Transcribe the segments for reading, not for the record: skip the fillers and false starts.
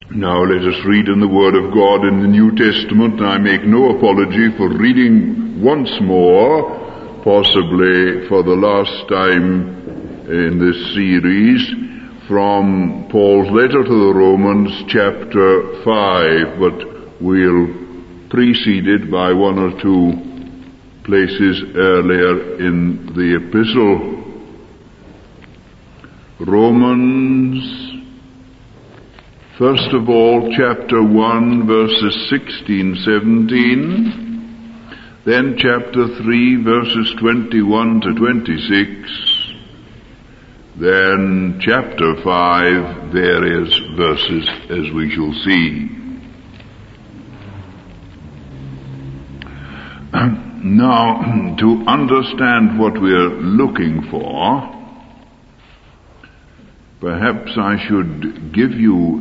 Now let us read in the Word of God in the New Testament. I make no apology for reading once more, possibly for the last time in this series, from Paul's letter to the Romans, chapter 5, but we'll precede it by one or two places earlier in the epistle. Romans, first of all, chapter 1, verses 16, 17, then chapter 3, verses 21 to 26, then chapter 5, various verses, as we shall see. Now, to understand what we're looking for, perhaps I should give you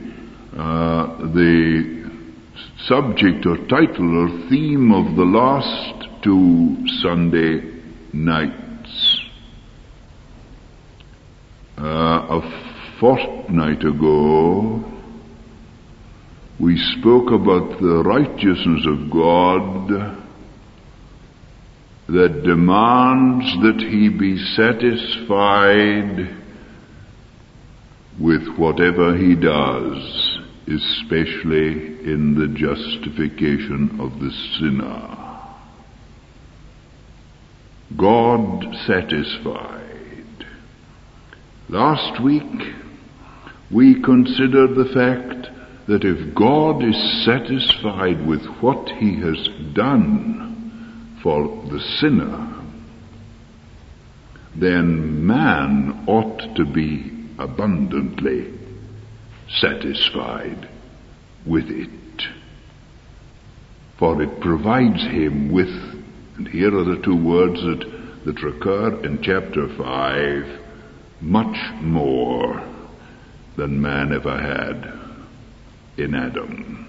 the subject or title or theme of the last two Sunday nights. A fortnight ago, we spoke about the righteousness of God that demands that He be satisfied with whatever He does, especially in the justification of the sinner. God satisfied. Last week we considered the fact that if God is satisfied with what He has done for the sinner, then man ought to be abundantly satisfied with it. For it provides him with, and here are the two words that recur in chapter 5, much more than man ever had in Adam.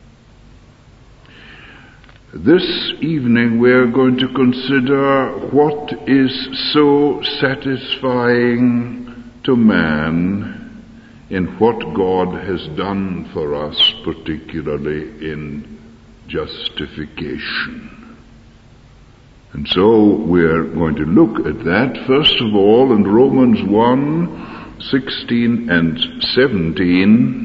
This evening we are going to consider what is so satisfying to man in what God has done for us, particularly in justification. And so we're going to look at that, first of all, in Romans 1, 16 and 17.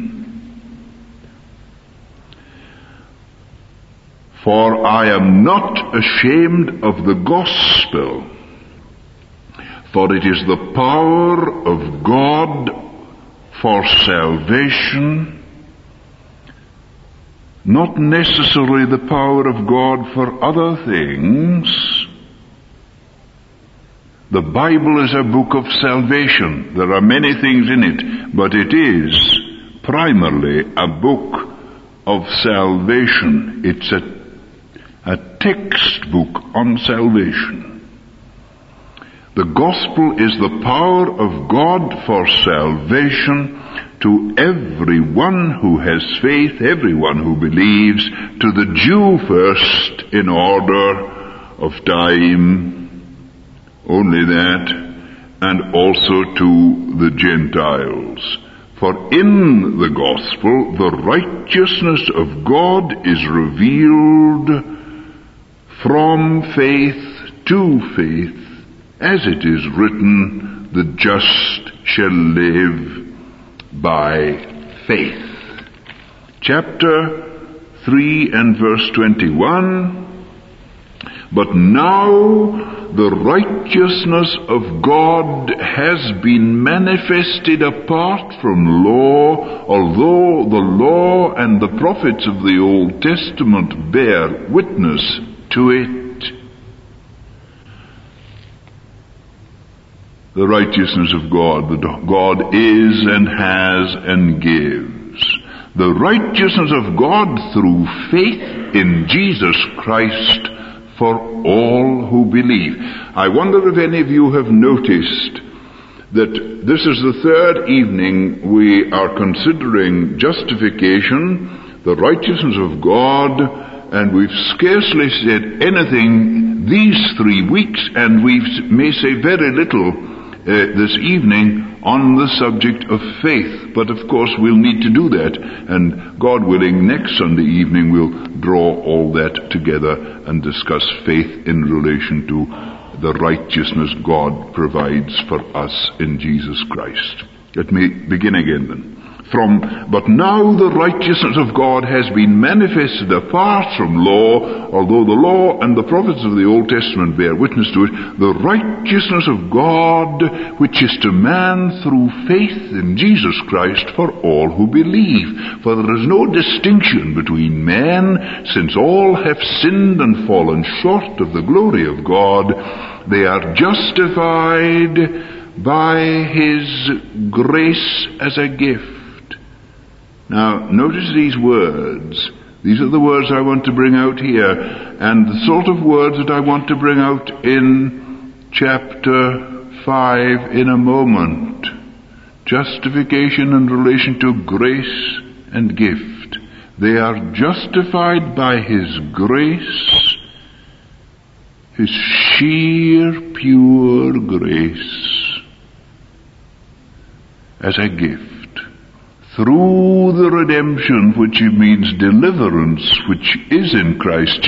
For I am not ashamed of the gospel, for it is the power of God for salvation, not necessarily the power of God for other things. The Bible is a book of salvation. There are many things in it, but it is primarily a book of salvation. It's a textbook on salvation. The gospel is the power of God for salvation to everyone who has faith, everyone who believes, to the Jew first in order of time, only that, and also to the Gentiles. For in the gospel, the righteousness of God is revealed from faith to faith, as it is written, the just shall live by faith. Chapter 3 and verse 21. But now the righteousness of God has been manifested apart from law, although the law and the prophets of the Old Testament bear witness to it. The righteousness of God, that God is and has and gives. The righteousness of God through faith in Jesus Christ for all who believe. I wonder if any of you have noticed that this is the third evening we are considering justification, the righteousness of God, and we've scarcely said anything these 3 weeks, and we may say very little this evening on the subject of faith. But of course we'll need to do that, and God willing, next Sunday evening we'll draw all that together and discuss faith in relation to the righteousness God provides for us in Jesus Christ. Let me begin again then. But now the righteousness of God has been manifested apart from law, although the law and the prophets of the Old Testament bear witness to it, the righteousness of God, which is to man through faith in Jesus Christ for all who believe. For there is no distinction between men, since all have sinned and fallen short of the glory of God. They are justified by His grace as a gift. Now, notice these words. These are the words I want to bring out here, and the sort of words that I want to bring out in chapter 5 in a moment. Justification in relation to grace and gift. They are justified by His grace, His sheer, pure grace, as a gift. Through the redemption, which means deliverance, which is in Christ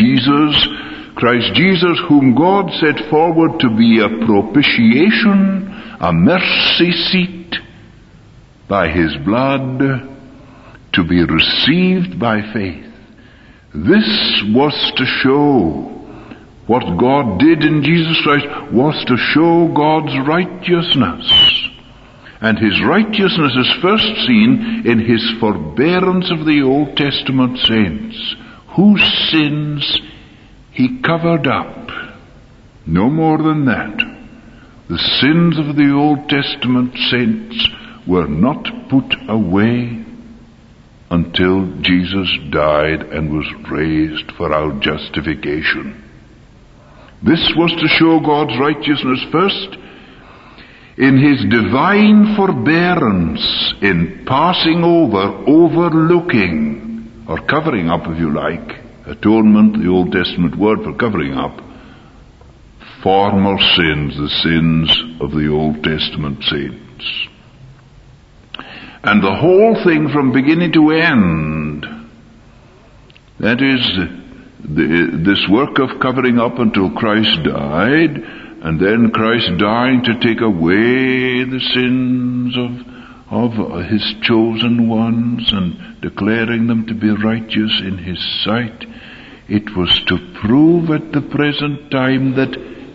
Jesus whom God set forward to be a propitiation, a mercy seat by His blood, to be received by faith. This was to show what God did in Jesus Christ, was to show God's righteousness. And His righteousness is first seen in His forbearance of the Old Testament saints, whose sins He covered up. No more than that. The sins of the Old Testament saints were not put away until Jesus died and was raised for our justification. This was to show God's righteousness first in His divine forbearance, in passing over, overlooking, or covering up, if you like, atonement, the Old Testament word for covering up, former sins, the sins of the Old Testament saints. And the whole thing from beginning to end, that is, this work of covering up until Christ died, and then Christ dying to take away the sins of His chosen ones and declaring them to be righteous in His sight. It was to prove at the present time that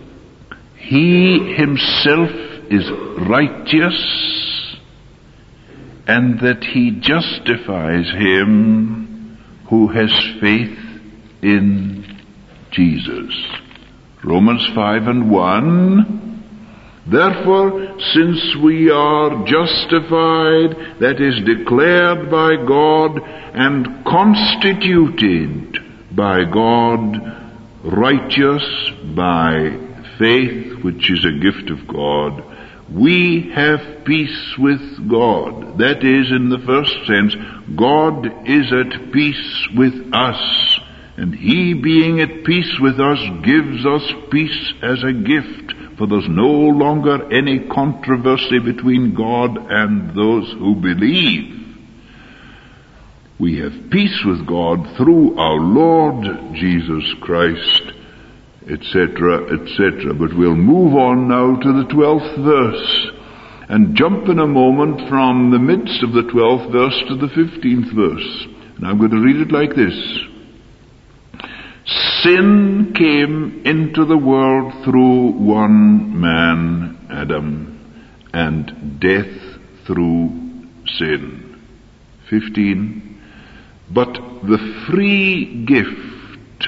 He Himself is righteous and that He justifies him who has faith in Jesus. Romans 5:1, therefore, since we are justified, that is declared by God and constituted by God, righteous by faith, which is a gift of God, we have peace with God. That is, in the first sense, God is at peace with us. And He, being at peace with us, gives us peace as a gift, for there's no longer any controversy between God and those who believe. We have peace with God through our Lord Jesus Christ, etc., etc. But we'll move on now to the 12th verse, and jump in a moment from the midst of the 12th verse to the 15th verse. And I'm going to read it like this. Sin came into the world through one man, Adam, and death through sin. 15. But the free gift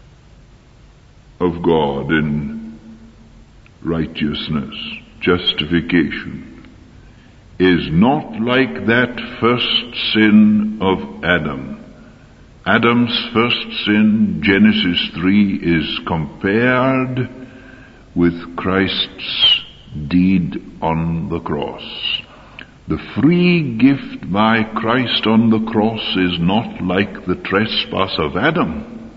of God in righteousness, justification, is not like that first sin of Adam. Adam's first sin, Genesis 3, is compared with Christ's deed on the cross. The free gift by Christ on the cross is not like the trespass of Adam.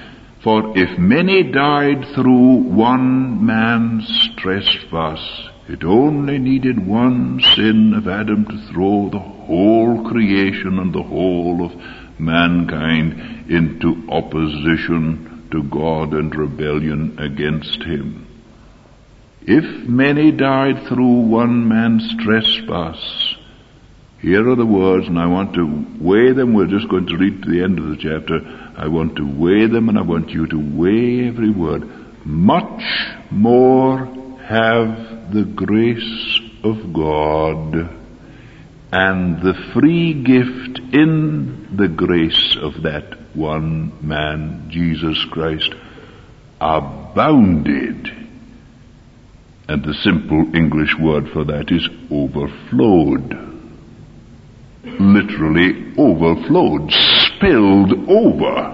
For if many died through one man's trespass, It only needed one sin of Adam to throw the whole creation and the whole of mankind into opposition to God and rebellion against him. If many died through one man's trespass, here are the words, and I want to weigh them. We're just going to read to the end of the chapter. I want to weigh them, and I want you to weigh every word. Much more have the grace of God and the free gift in the grace of that one man, Jesus Christ, abounded. And the simple English word for that is overflowed. Literally overflowed, spilled over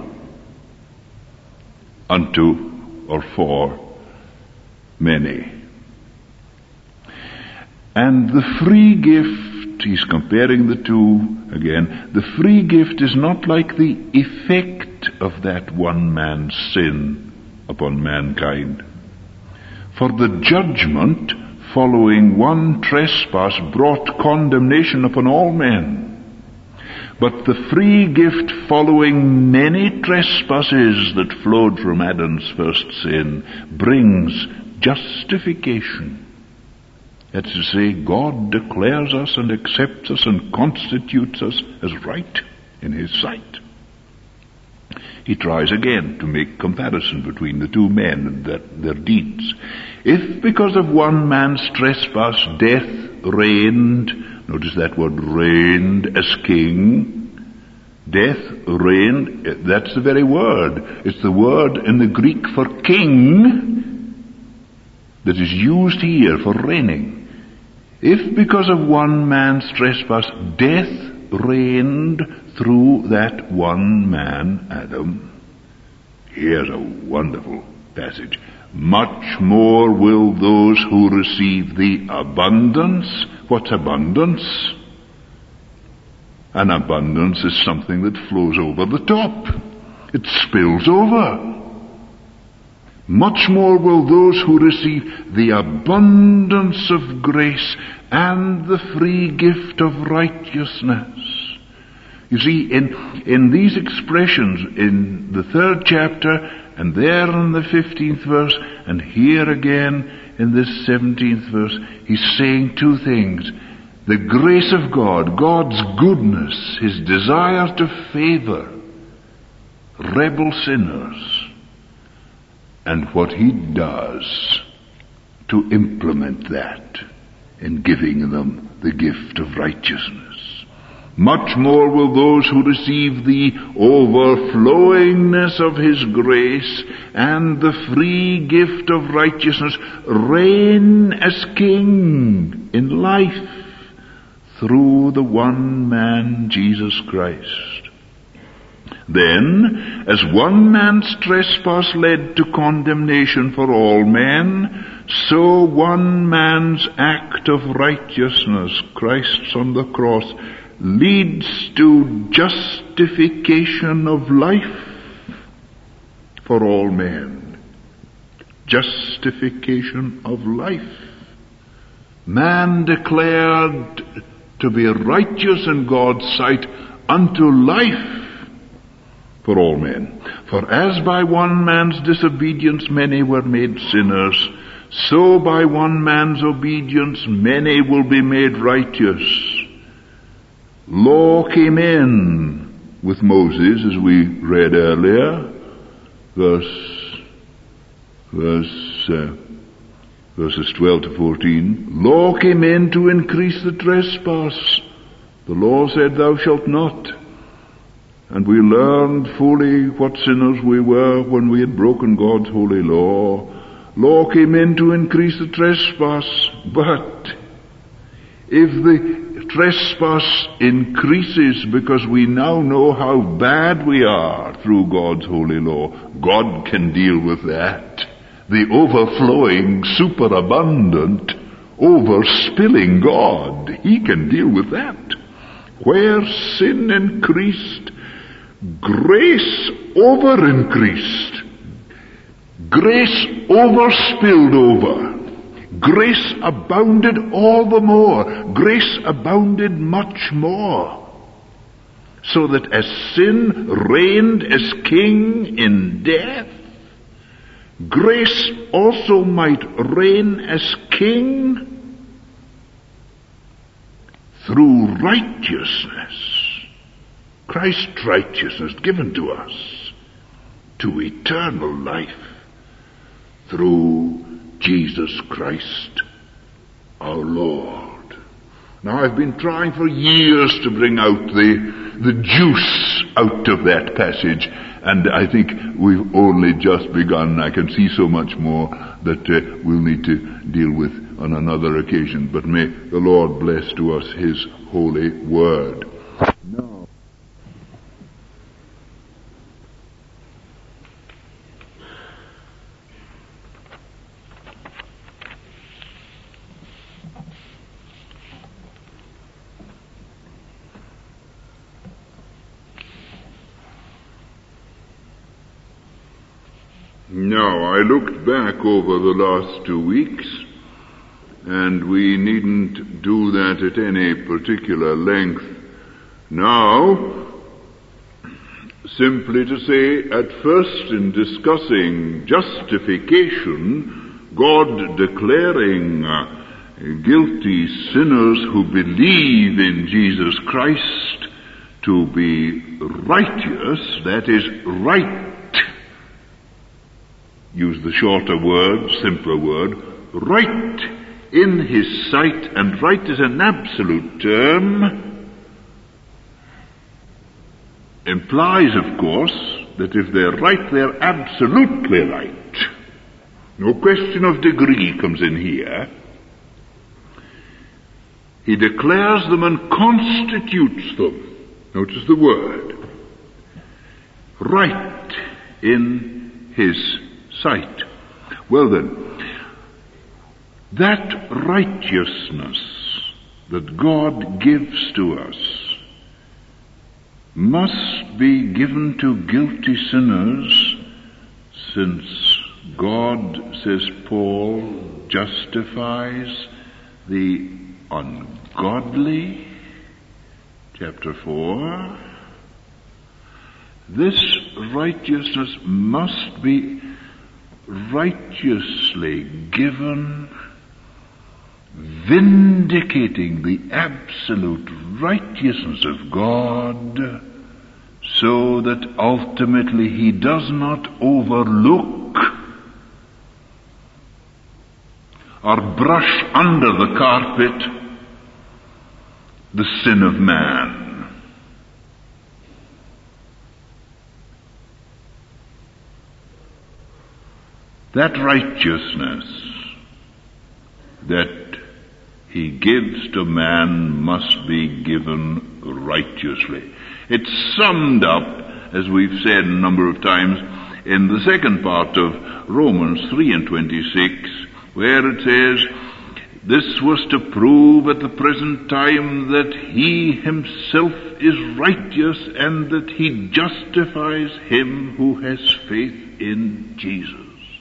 unto or for many. And the free gift, he's comparing the two again, the free gift is not like the effect of that one man's sin upon mankind. For the judgment following one trespass brought condemnation upon all men. But the free gift following many trespasses that flowed from Adam's first sin brings justification. That's to say, God declares us and accepts us and constitutes us as right in his sight. He tries again to make comparison between the two men and their deeds. If because of one man's trespass death reigned, notice that word, reigned as king, death reigned, that's the very word. It's the word in the Greek for king that is used here for reigning. If because of one man's trespass death reigned through that one man, Adam, here's a wonderful passage. Much more will those who receive the abundance. What's abundance? An abundance is something that flows over the top. It spills over. Much more will those who receive the abundance of grace and the free gift of righteousness. You see, in these expressions, in the 3rd chapter, and there in the 15th verse, and here again in this 17th verse, he's saying two things. The grace of God, God's goodness, his desire to favor rebel sinners, and what he does to implement that in giving them the gift of righteousness. Much more will those who receive the overflowingness of his grace and the free gift of righteousness reign as king in life through the one man, Jesus Christ. Then, as one man's trespass led to condemnation for all men, so one man's act of righteousness, Christ's on the cross, leads to justification of life for all men. Justification of life. Man declared to be righteous in God's sight unto life for all men. For as by one man's disobedience many were made sinners, so by one man's obedience many will be made righteous. Law came in with Moses, as we read earlier, verses 12 to 14. Law came in to increase the trespass. The law said, "Thou shalt not." And we learned fully what sinners we were when we had broken God's holy law. Law came in to increase the trespass, but if the trespass increases because we now know how bad we are through God's holy law, God can deal with that. The overflowing, superabundant, overspilling God, he can deal with that. Where sin increased, grace over-increased. Grace overspilled over. grace abounded all the more. Grace abounded much more. So that as sin reigned as king in death, grace also might reign as king through righteousness. Christ's righteousness given to us to eternal life through Jesus Christ our Lord. Now I've been trying for years to bring out the juice out of that passage, and I think we've only just begun. I can see so much more that we'll need to deal with on another occasion, but may the Lord bless to us His holy word. Now, I looked back over the last 2 weeks, and we needn't do that at any particular length now. Simply to say, at first, in discussing justification, God declaring guilty sinners who believe in Jesus Christ to be righteous, that is, right. Use the shorter word, simpler word, right in His sight, and right is an absolute term, implies, of course, that if they're right, they're absolutely right. No question of degree comes in here. He declares them and constitutes them. Notice the word. Right in His sight. Well then, that righteousness that God gives to us must be given to guilty sinners, since God, says Paul, justifies the ungodly. Chapter 4. This righteousness must be righteously given, vindicating the absolute righteousness of God, so that ultimately He does not overlook or brush under the carpet the sin of man. That righteousness that He gives to man must be given righteously. It's summed up, as we've said a number of times, in the second part of Romans 3:26, where it says, this was to prove at the present time that He Himself is righteous, and that He justifies him who has faith in Jesus.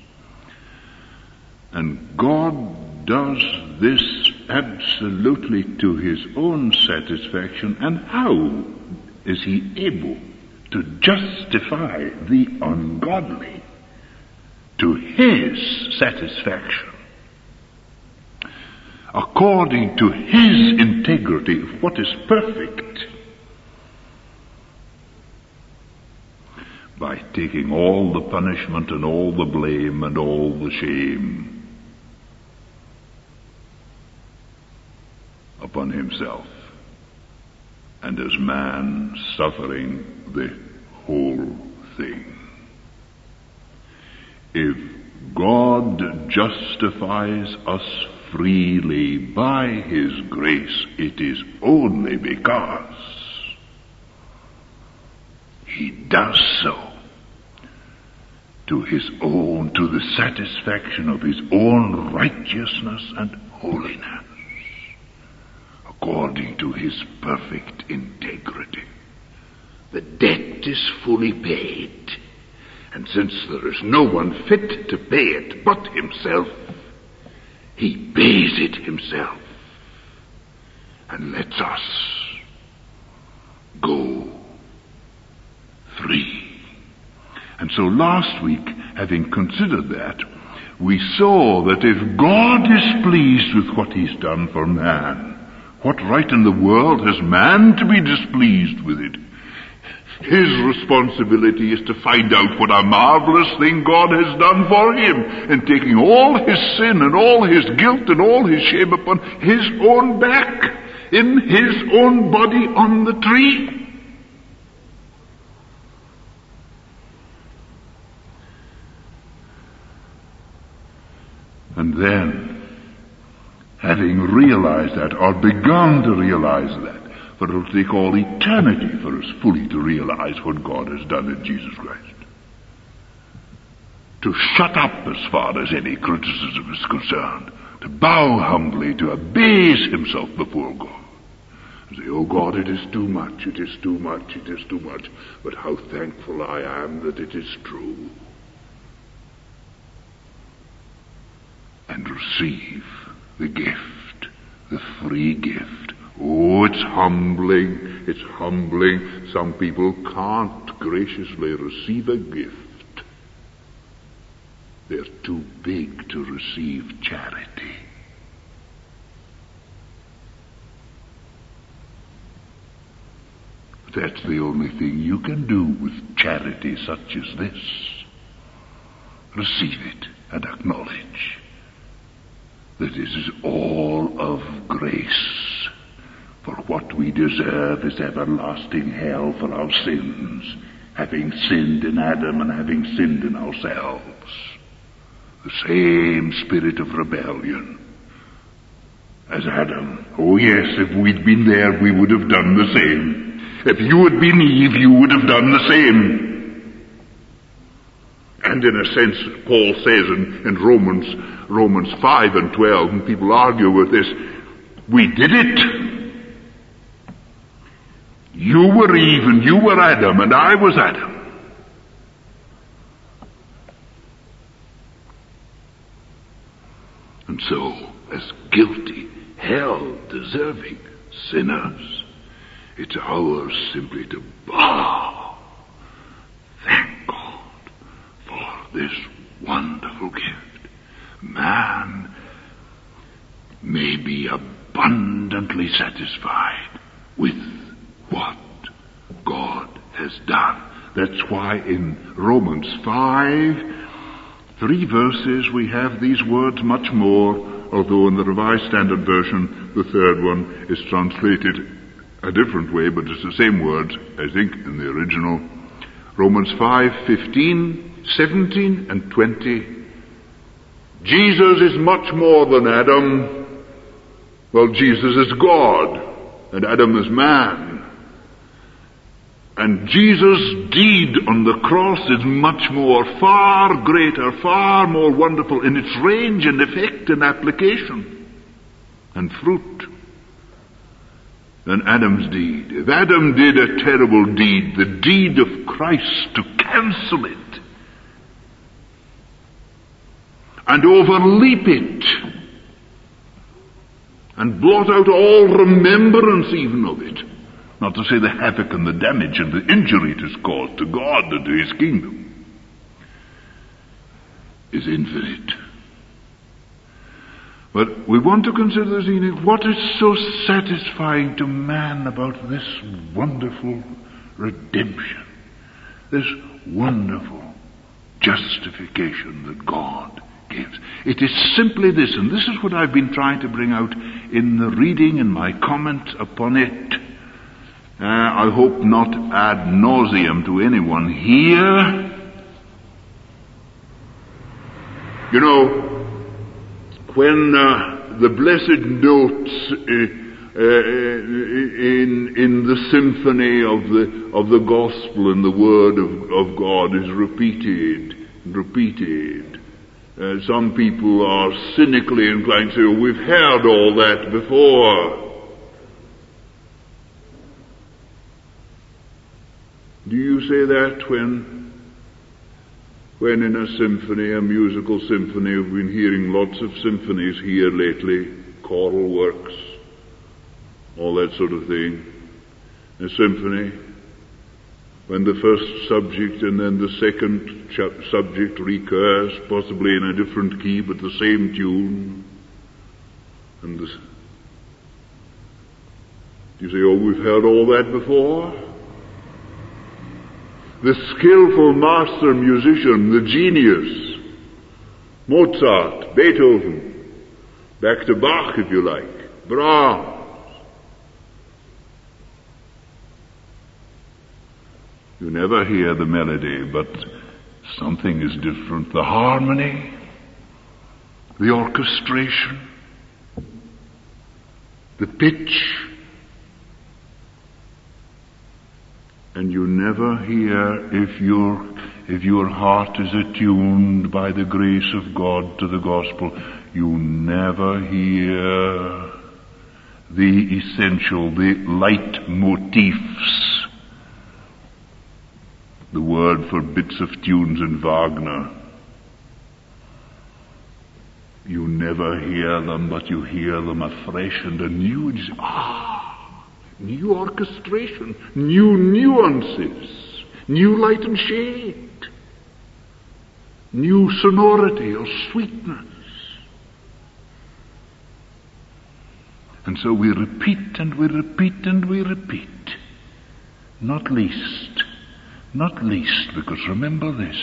And God does this absolutely to His own satisfaction. And how is He able to justify the ungodly? To His satisfaction, according to His integrity of what is perfect, by taking all the punishment and all the blame and all the shame upon Himself, and as man suffering the whole thing. If God justifies us freely by His grace, it is only because He does so to the satisfaction of His own righteousness and holiness, according to His perfect integrity. The debt is fully paid, and since there is no one fit to pay it but Himself, He pays it himself and lets us go free. And so last week, having considered that, we saw that if God is pleased with what he's done for man, what right in the world has man to be displeased with it? His responsibility is to find out what a marvelous thing God has done for him in taking all his sin and all his guilt and all his shame upon his own back, in his own body on the tree. And then, having realized that, or begun to realize that, for it will take all eternity for us fully to realize what God has done in Jesus Christ. To shut up as far as any criticism is concerned, to bow humbly, to abase himself before God. And say, oh God, it is too much, it is too much, it is too much, but how thankful I am that it is true. And receive the gift, the free gift. Oh, it's humbling, it's humbling. Some people can't graciously receive a gift. They're too big to receive charity. That's the only thing you can do with charity such as this. Receive it and acknowledge that it is all of grace. For what we deserve is everlasting hell for our sins, having sinned in Adam and having sinned in ourselves. The same spirit of rebellion as Adam. Oh yes, if we'd been there, we would have done the same. If you had been Eve, you would have done the same. And in a sense, Paul says in Romans 5 and 12, and people argue with this, we did it. You were Eve and you were Adam and I was Adam. And so, as guilty, hell-deserving sinners, it's ours simply to bow. Thank God for this wonderful gift. Man may be abundantly satisfied with what God has done. That's why in Romans 5, 3 verses, we have these words much more, although in the Revised Standard Version, the third one is translated a different way, but it's the same words, I think, in the original. Romans 5, 15, 17, and 20. Jesus is much more than Adam. Well, Jesus is God, and Adam is man. And Jesus' deed on the cross is much more, far greater, far more wonderful in its range and effect and application and fruit than Adam's deed. If Adam did a terrible deed, the deed of Christ to cancel it and overleap it and blot out all remembrance even of it, not to say the havoc and the damage and the injury it has caused to God and to his kingdom, is infinite. But we want to consider this evening, what is so satisfying to man about this wonderful redemption, this wonderful justification that God gives. It is simply this, and this is what I've been trying to bring out in the reading and my comment upon it. I hope not ad nauseum to anyone here. You know, when the blessed notes in the symphony of the gospel and the word of God is repeated, some people are cynically inclined to say, oh, we've heard all that before. Do you say that when when in a symphony, a musical symphony, we've been hearing lots of symphonies here lately, choral works, all that sort of thing. A symphony, when the first subject and then the second subject recurs, possibly in a different key but the same tune. And you say, oh, we've heard all that before. The skillful master musician, the genius, Mozart, Beethoven, back to Bach if you like, Brahms. You never hear the melody, but something is different. The harmony, the orchestration, the pitch. And you never hear, if your heart is attuned by the grace of God to the gospel, you never hear the essential, the leitmotifs. The word for bits of tunes in Wagner. You never hear them, but you hear them afresh and anew, and you say, new orchestration, new nuances, new light and shade, new sonority or sweetness. And so we repeat and we repeat and we repeat, not least because remember this,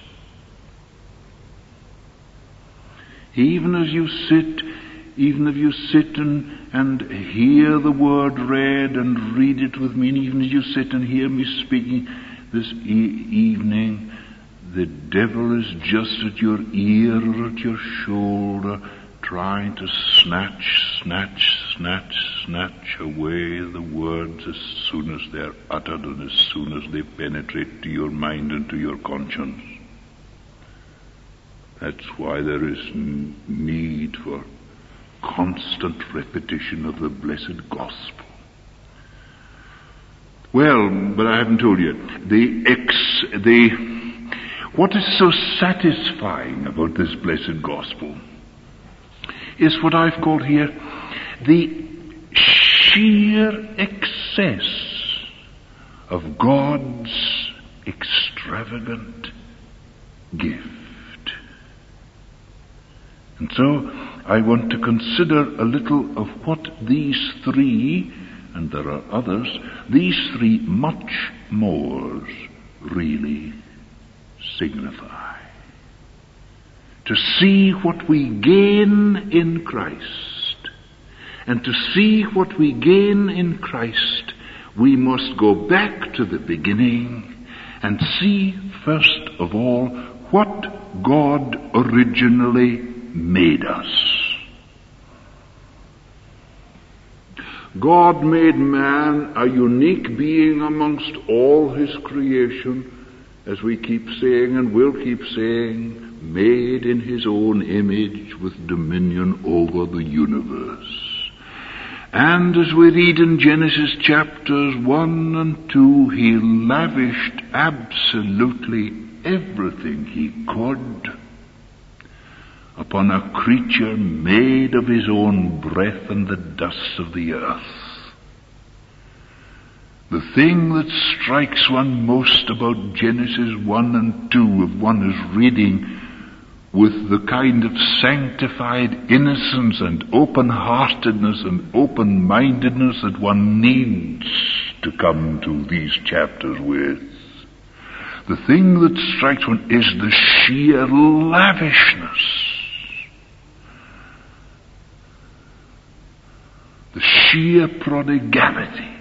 even if you sit and hear the word read and read it with me, and even as you sit and hear me speaking this evening, the devil is just at your ear or at your shoulder, trying to snatch away the words as soon as they're uttered and as soon as they penetrate to your mind and to your conscience. That's why there is need for constant repetition of the blessed gospel. Well, but I haven't told you. What is so satisfying about this blessed gospel is what I've called here the sheer excess of God's extravagant gift. And so I want to consider a little of what these three, and there are others, these three much mores really signify. To see what we gain in Christ, and to see what we gain in Christ, we must go back to the beginning and see first of all what God originally made us. God made man a unique being amongst all his creation, as we keep saying and will keep saying, made in his own image with dominion over the universe. And as we read in Genesis chapters 1 and 2, he lavished absolutely everything he could upon a creature made of his own breath and the dust of the earth. The thing that strikes one most about Genesis 1 and 2, if one is reading with the kind of sanctified innocence and open-heartedness and open-mindedness that one needs to come to these chapters with, the thing that strikes one is the sheer lavishness, the sheer prodigality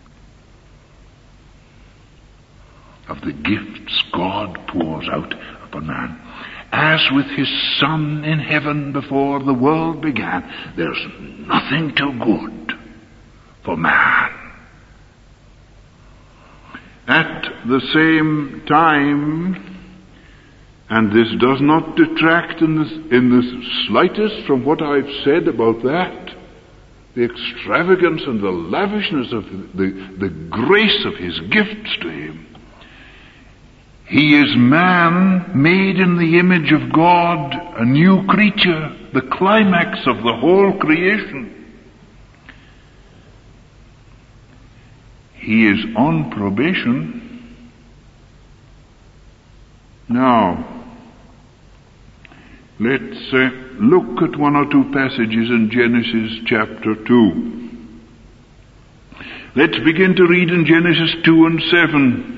of the gifts God pours out upon man. As with his Son in heaven before the world began, there's nothing too good for man. At the same time, and this does not detract in the slightest from what I've said about that, the extravagance and the lavishness of the grace of his gifts to him, He is man made in the image of God, a new creature, the climax of the whole creation. He is on probation. Now, let's look at one or two passages in Genesis chapter 2. Let's begin to read in Genesis 2 and 7.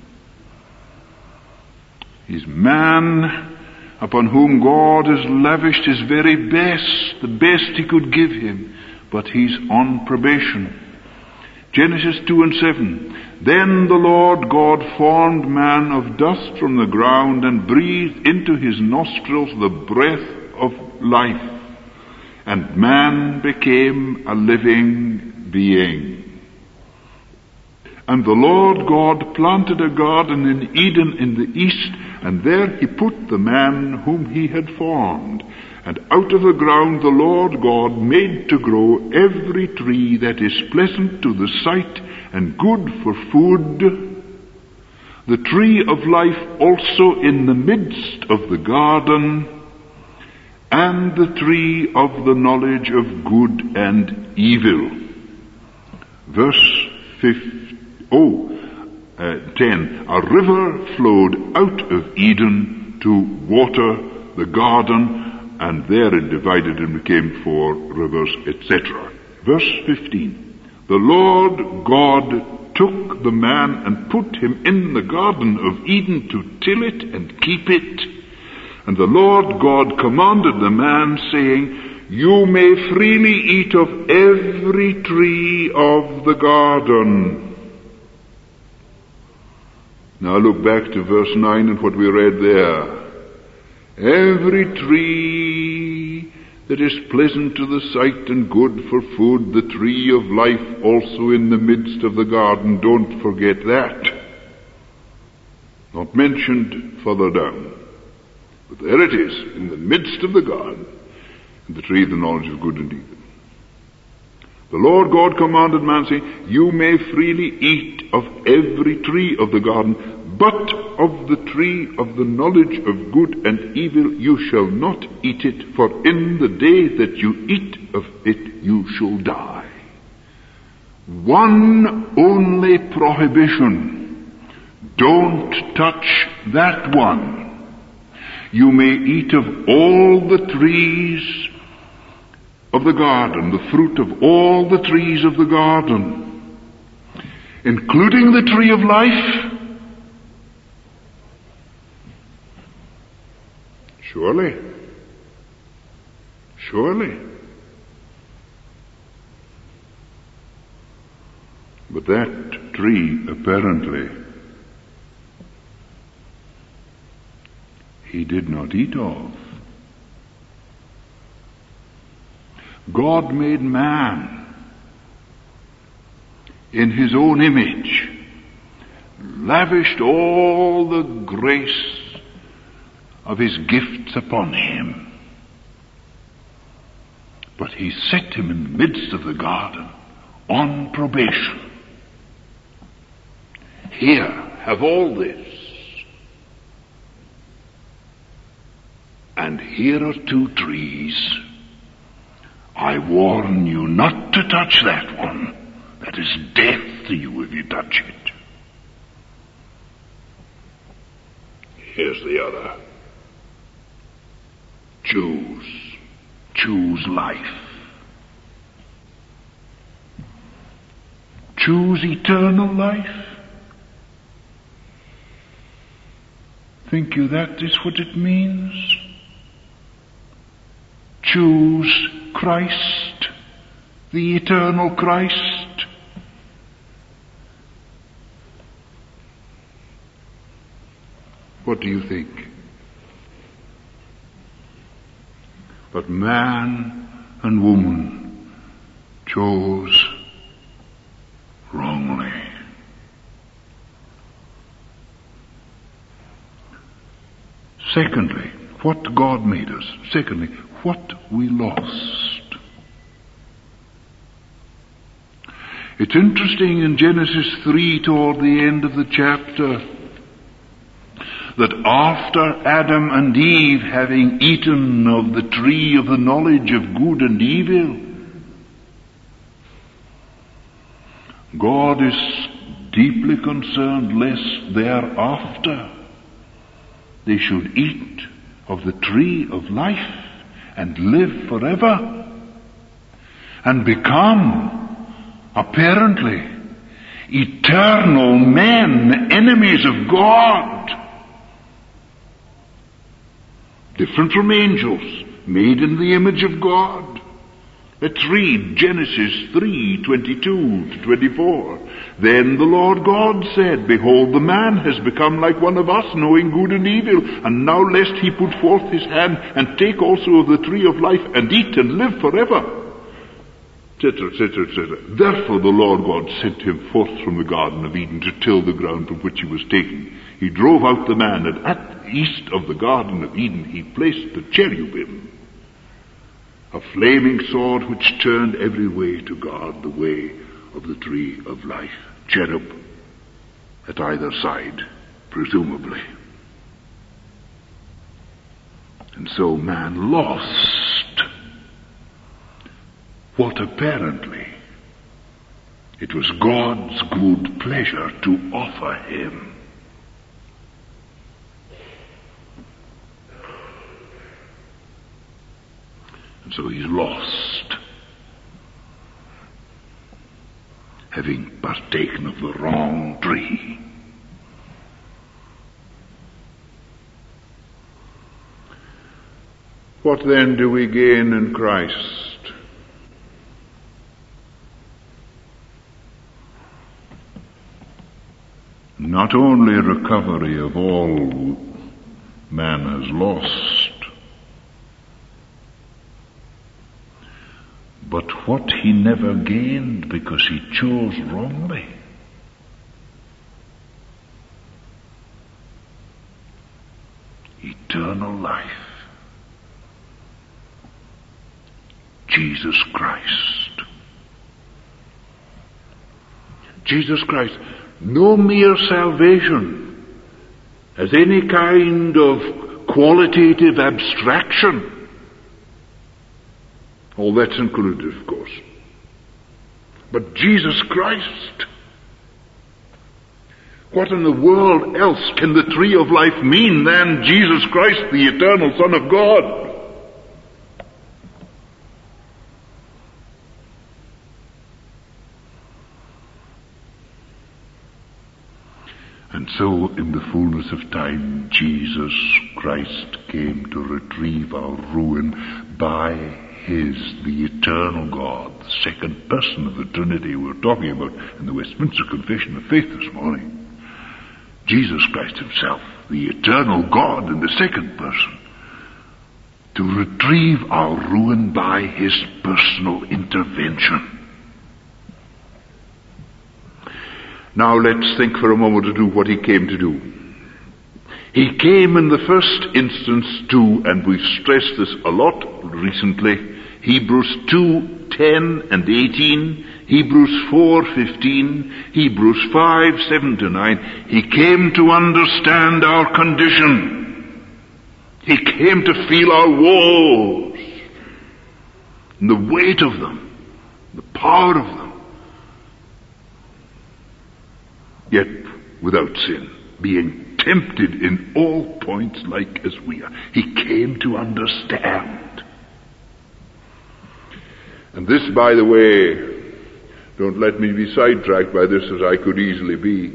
He's man upon whom God has lavished his very best, the best he could give him, but he's on probation. Genesis 2 and 7. Then the Lord God formed man of dust from the ground and breathed into his nostrils the breath of life, and man became a living being. And the Lord God planted a garden in Eden in the east, and there he put the man whom he had formed. And out of the ground the Lord God made to grow every tree that is pleasant to the sight and good for food, the tree of life also in the midst of the garden, and the tree of the knowledge of good and evil. Verse 10. A river flowed out of Eden to water the garden, and there it divided and became 4 rivers, etc. Verse 15. The Lord God took the man and put him in the garden of Eden to till it and keep it. And the Lord God commanded the man, saying, You may freely eat of every tree of the garden. Now look back to verse 9 and what we read there. Every tree that is pleasant to the sight and good for food, the tree of life also in the midst of the garden. Don't forget that. Not mentioned further down. But there it is, in the midst of the garden, and the tree of the knowledge of good and evil. The Lord God commanded man, saying, You may freely eat of every tree of the garden, but of the tree of the knowledge of good and evil you shall not eat it, for in the day that you eat of it you shall die. One only prohibition. Don't touch that one. You may eat of all the trees of the garden, the fruit of all the trees of the garden, including the tree of life. Surely. But that tree, apparently, he did not eat of. God made man in his own image, lavished all the grace of his gifts upon him. But he set him in the midst of the garden on probation. Here, have all this. And here are 2 trees. I warn you not to touch that one. That is death to you if you touch it. Here's the other. Choose life. Choose eternal life. Think you that is what it means? Choose Christ, the eternal Christ. What do you think? But man and woman chose wrongly. Secondly, what God made us. Secondly, what we lost. It's interesting in Genesis 3 toward the end of the chapter, that after Adam and Eve having eaten of the tree of the knowledge of good and evil, God is deeply concerned lest thereafter they should eat of the tree of life and live forever and become, apparently, eternal men, enemies of God, different from angels, made in the image of God. Let's read Genesis 3:22-24. Then the Lord God said, Behold, the man has become like one of us, knowing good and evil. And now lest he put forth his hand and take also of the tree of life and eat and live forever. Etc., etc., etc. Therefore the Lord God sent him forth from the Garden of Eden to till the ground from which he was taken. He drove out the man, and at the east of the Garden of Eden he placed the cherubim, a flaming sword which turned every way to guard the way of the tree of life. Cherub at either side, presumably. And so man lost what apparently it was God's good pleasure to offer him. And so he's lost, having partaken of the wrong tree. What then do we gain in Christ? Not only recovery of all man has lost, but what he never gained because he chose wrongly. Eternal life. Jesus Christ. Jesus Christ. No mere salvation as any kind of qualitative abstraction. All that's included, of course. But Jesus Christ. What in the world else can the tree of life mean than Jesus Christ, the eternal Son of God? And so, in the fullness of time, Jesus Christ came to retrieve our ruin by the eternal God, the second person of the Trinity we're talking about in the Westminster Confession of Faith this morning. Jesus Christ himself, the eternal God in the second person, to retrieve our ruin by his personal intervention. Now let's think for a moment to do what he came to do. He came in the first instance to, and we've stressed this a lot recently, Hebrews 2:10 and 18, Hebrews 4:15, Hebrews 5:7-9. He came to understand our condition. He came to feel our woes, and the weight of them, the power of them. Yet without sin, being tempted in all points like as we are. He came to understand. And this, by the way, don't let me be sidetracked by this as I could easily be.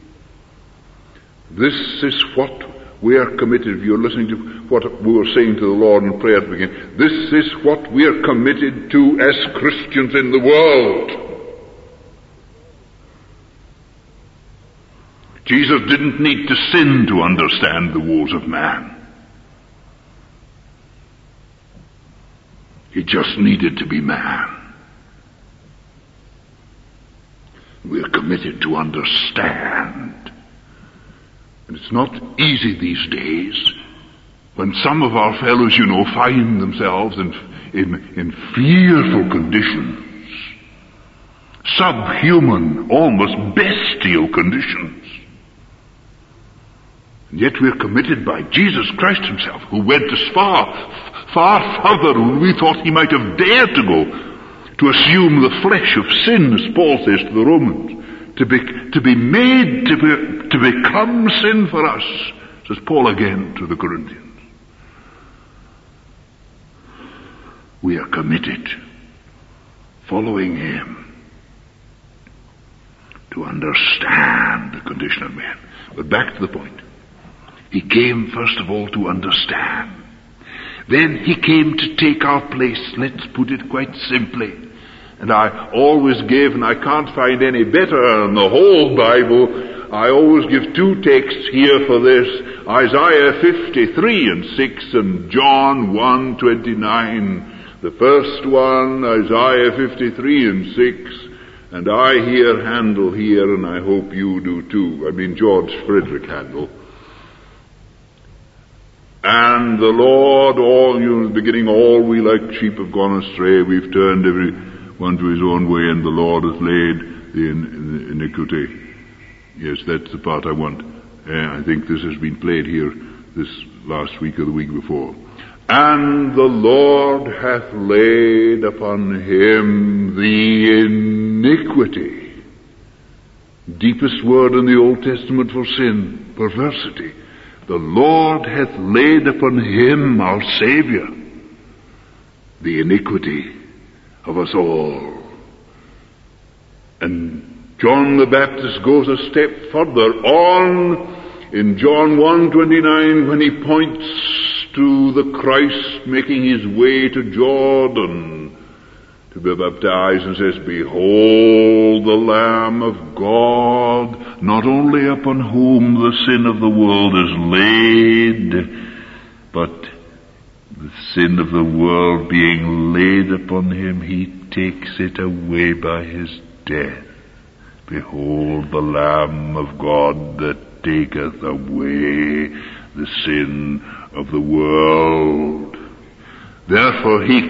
This is what we are committed. If you're listening to what we were saying to the Lord in prayer at the beginning, this is what we are committed to as Christians in the world. Jesus didn't need to sin to understand the woes of man. He just needed to be man. We're committed to understand. And it's not easy these days when some of our fellows, find themselves in fearful conditions, subhuman, almost bestial conditions. And yet we're committed by Jesus Christ himself, who went as far further than we thought he might have dared to go, to assume the flesh of sin, as Paul says to the Romans, to be made to become sin for us, says Paul again to the Corinthians. We are committed, following him, to understand the condition of man. But back to the point. He came first of all to understand. Then he came to take our place. Let's put it quite simply. And I always give, and I can't find any better in the whole Bible, I always give two texts here for this. Isaiah 53 and 6 and John 1:29. The first one, Isaiah 53 and 6, and I hear Handel here, and I hope you do too. I mean George Frederick Handel. And the Lord, all you, beginning, all we like sheep have gone astray. We've turned every one to his own way, and the Lord hath laid the iniquity. Yes, that's the part I want. I think this has been played here this last week or the week before. And the Lord hath laid upon him the iniquity. Deepest word in the Old Testament for sin, perversity. The Lord hath laid upon him, our Savior, the iniquity of us all. And John the Baptist goes a step further on in John 1:29 when he points to the Christ making his way to Jordan to be baptized and says, Behold the Lamb of God, not only upon whom the sin of the world is laid, but the sin of the world being laid upon him, he takes it away by his death. Behold the Lamb of God that taketh away the sin of the world. Therefore he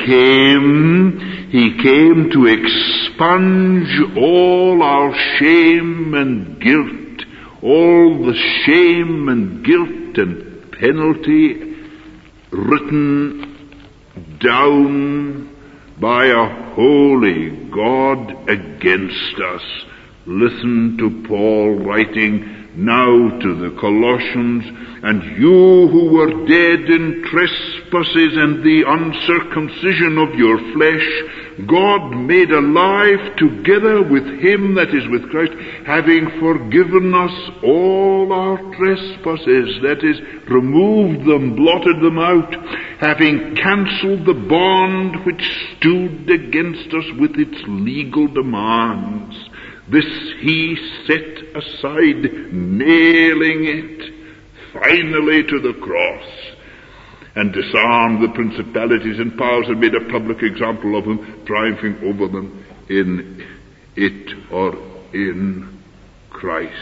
came to expunge all our shame and guilt, all the shame and guilt and penalty written down by a holy God against us. Listen to Paul writing now to the Colossians, and you who were dead in trespasses and the uncircumcision of your flesh, God made alive together with him, that is with Christ, having forgiven us all our trespasses, that is, removed them, blotted them out, having cancelled the bond which stood against us with its legal demands. This he set aside, nailing it finally to the cross, and disarmed the principalities and powers and made a public example of them, triumphing over them in it, or in Christ.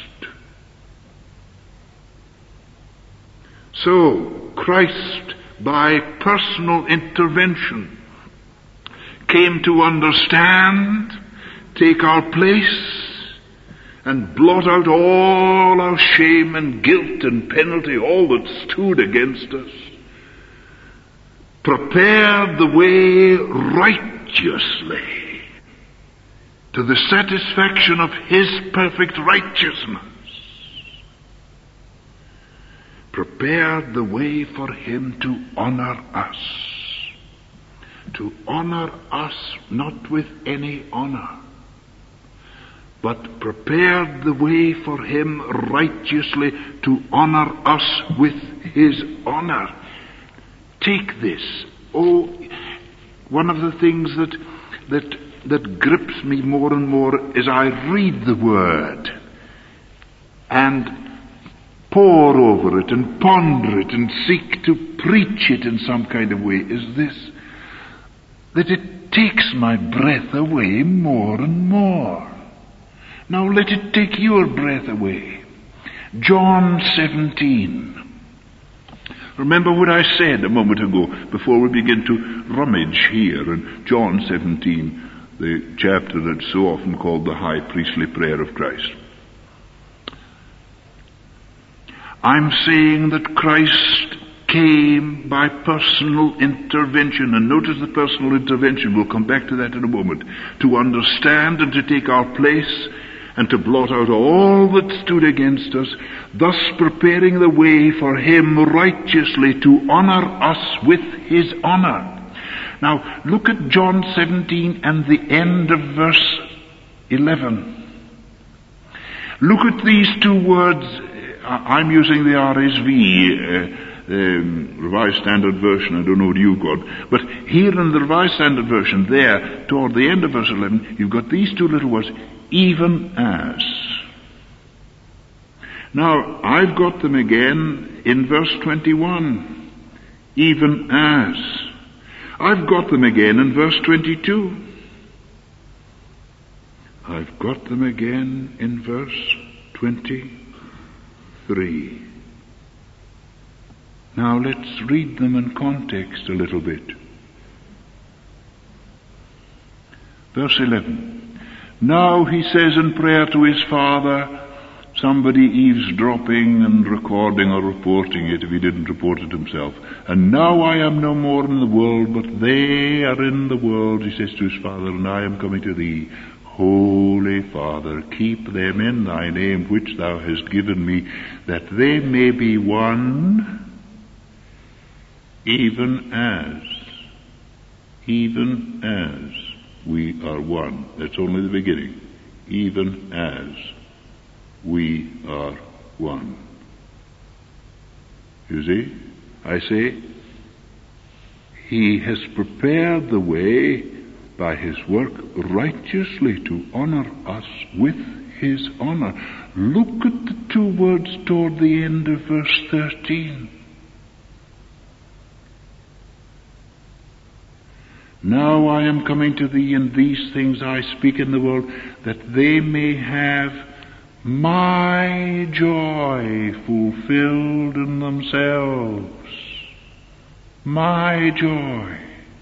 So, Christ, by personal intervention, came to understand, take our place, and blot out all our shame and guilt and penalty, all that stood against us. Prepared the way righteously to the satisfaction of his perfect righteousness. Prepared the way for him to honor us. To honor us not with any honor, but prepared the way for him righteously to honor us with his honor. Take this. Oh, one of the things that grips me more and more as I read the Word and pore over it and ponder it and seek to preach it in some kind of way is this, that it takes my breath away more and more. Now let it take your breath away. John 17. Remember what I said a moment ago before we begin to rummage here in John 17, the chapter that's so often called the high priestly prayer of Christ. I'm saying that Christ came by personal intervention, and notice the personal intervention, we'll come back to that in a moment, to understand and to take our place and to blot out all that stood against us, thus preparing the way for him righteously to honor us with his honor. Now, look at John 17 and the end of verse 11. Look at these two words. I'm using the RSV, Revised Standard Version. I don't know what you've got. But here in the Revised Standard Version, there, toward the end of verse 11, you've got these two little words, even as. Now, I've got them again in verse 21. Even as. I've got them again in verse 22. I've got them again in verse 23. Now let's read them in context a little bit. Verse 11. Now he says in prayer to his Father, somebody eavesdropping and recording or reporting it if he didn't report it himself. And now I am no more in the world, but they are in the world, he says to his Father, and I am coming to thee. Holy Father, keep them in thy name which thou hast given me, that they may be one, even as we are one. That's only the beginning. Even as we are one. You see, I say, he has prepared the way by his work righteously to honor us with his honor. Look at the two words toward the end of verse 13. Now I am coming to thee, and these things I speak in the world, that they may have my joy fulfilled in themselves. My joy.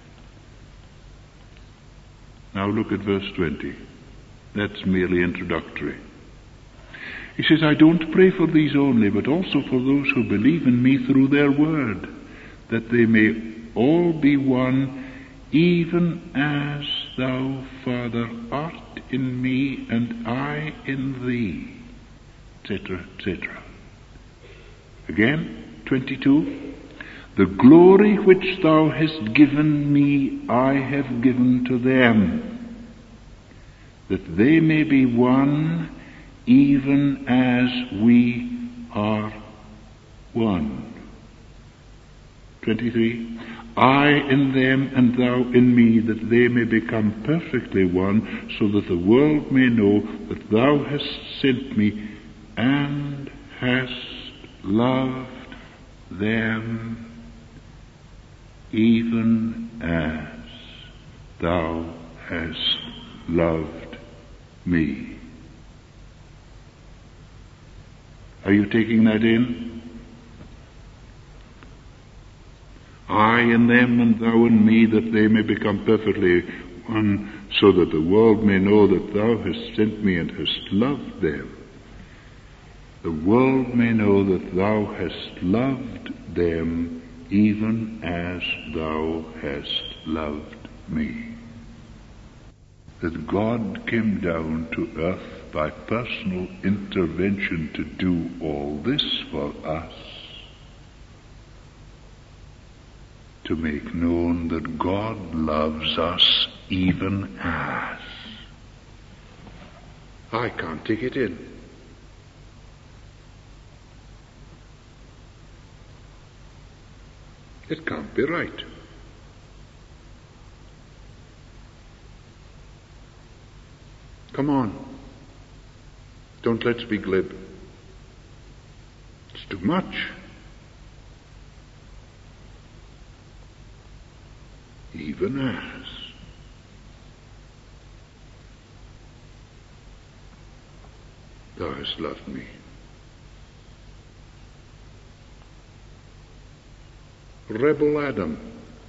Now look at verse 20. That's merely introductory. He says, I don't pray for these only, but also for those who believe in me through their word, that they may all be one, even as thou, Father, art in me, and I in thee, etc., etc. Again, 22. The glory which thou hast given me, I have given to them, that they may be one, even as we are one. 23. I in them and thou in me, that they may become perfectly one, so that the world may know that thou hast sent me and hast loved them even as thou hast loved me. Are you taking that in? I in them and thou in me, that they may become perfectly one, so that the world may know that thou hast sent me and hast loved them. The world may know that thou hast loved them even as thou hast loved me. That God came down to earth by personal intervention to do all this for us, to make known that God loves us even as. I can't take it in. It can't be right. Come on. Don't let's be glib. It's too much. Even as. Thou hast loved me. Rebel Adam.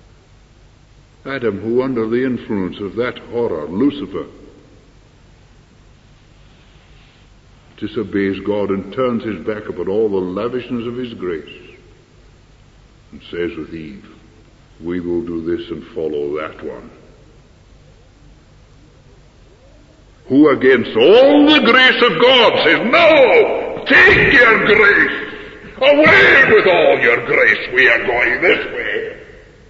Adam, who under the influence of that horror, Lucifer, disobeys God and turns his back upon all the lavishness of his grace and says with Eve, we will do this and follow that one. Who against all the grace of God says, no, take your grace, away with all your grace, we are going this way.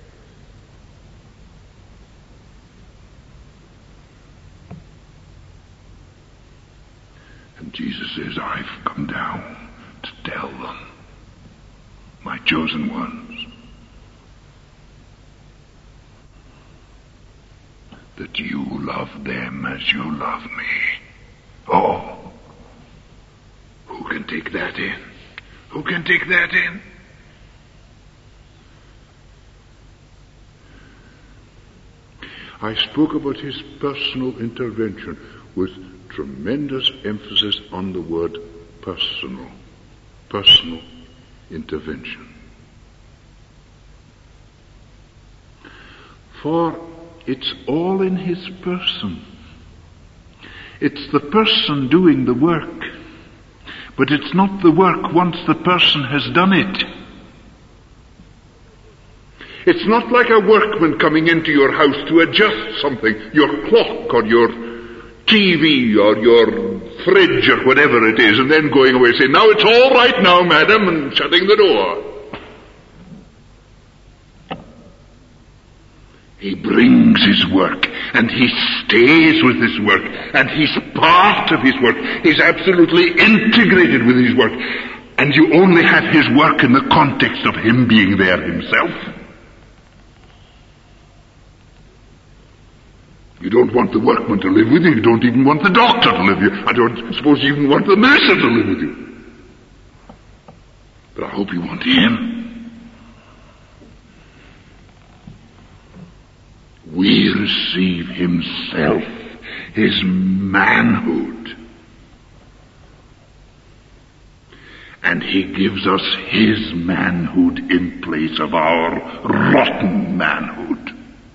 And Jesus says, I've come down to tell them, my chosen ones, that you love them as you love me. Oh, who can take that in? Who can take that in? I spoke about his personal intervention with tremendous emphasis on the word personal. Personal intervention. For it's all in his person. It's the person doing the work. But it's not the work once the person has done it. It's not like a workman coming into your house to adjust something, your clock or your TV or your fridge or whatever it is, and then going away saying, now it's all right now, madam, and shutting the door. He brings his work, and he stays with his work, and he's part of his work. He's absolutely integrated with his work. And you only have his work in the context of him being there himself. You don't want the workman to live with you. You don't even want the doctor to live with you. I don't suppose you even want the minister to live with you. But I hope you want him. We receive himself, his manhood. And he gives us his manhood in place of our rotten manhood.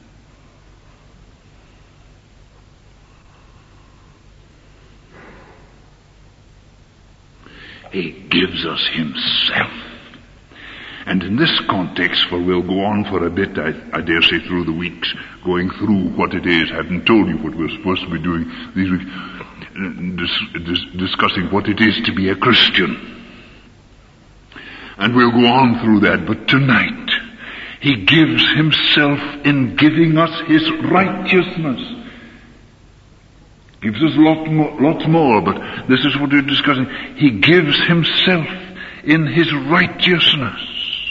He gives us himself. And in this context, for we'll go on for a bit, I dare say, through the weeks, going through what it is. I haven't told you what we're supposed to be doing these weeks, discussing what it is to be a Christian. And we'll go on through that, but tonight, he gives himself in giving us his righteousness. Gives us lots more, but this is what we're discussing. He gives himself in his righteousness.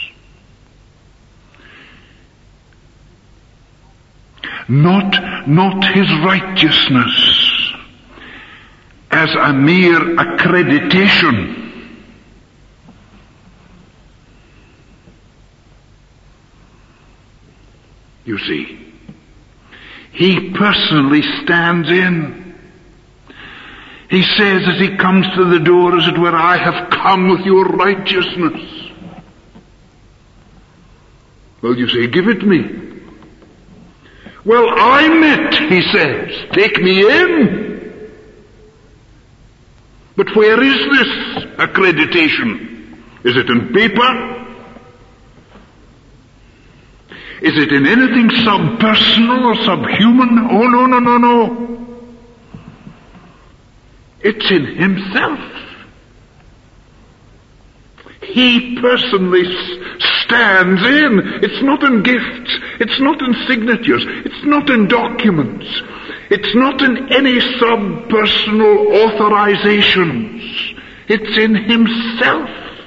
Not his righteousness as a mere accreditation. You see, he personally stands in. He says as he comes to the door, as it were, I have come with your righteousness. Well, you say, give it me. Well, I'm it, he says. Take me in. But where is this accreditation? Is it in paper? Is it in anything subpersonal or subhuman? Oh, no. It's in himself. He personally stands in. It's not in gifts. It's not in signatures. It's not in documents. It's not in any subpersonal authorizations. It's in himself.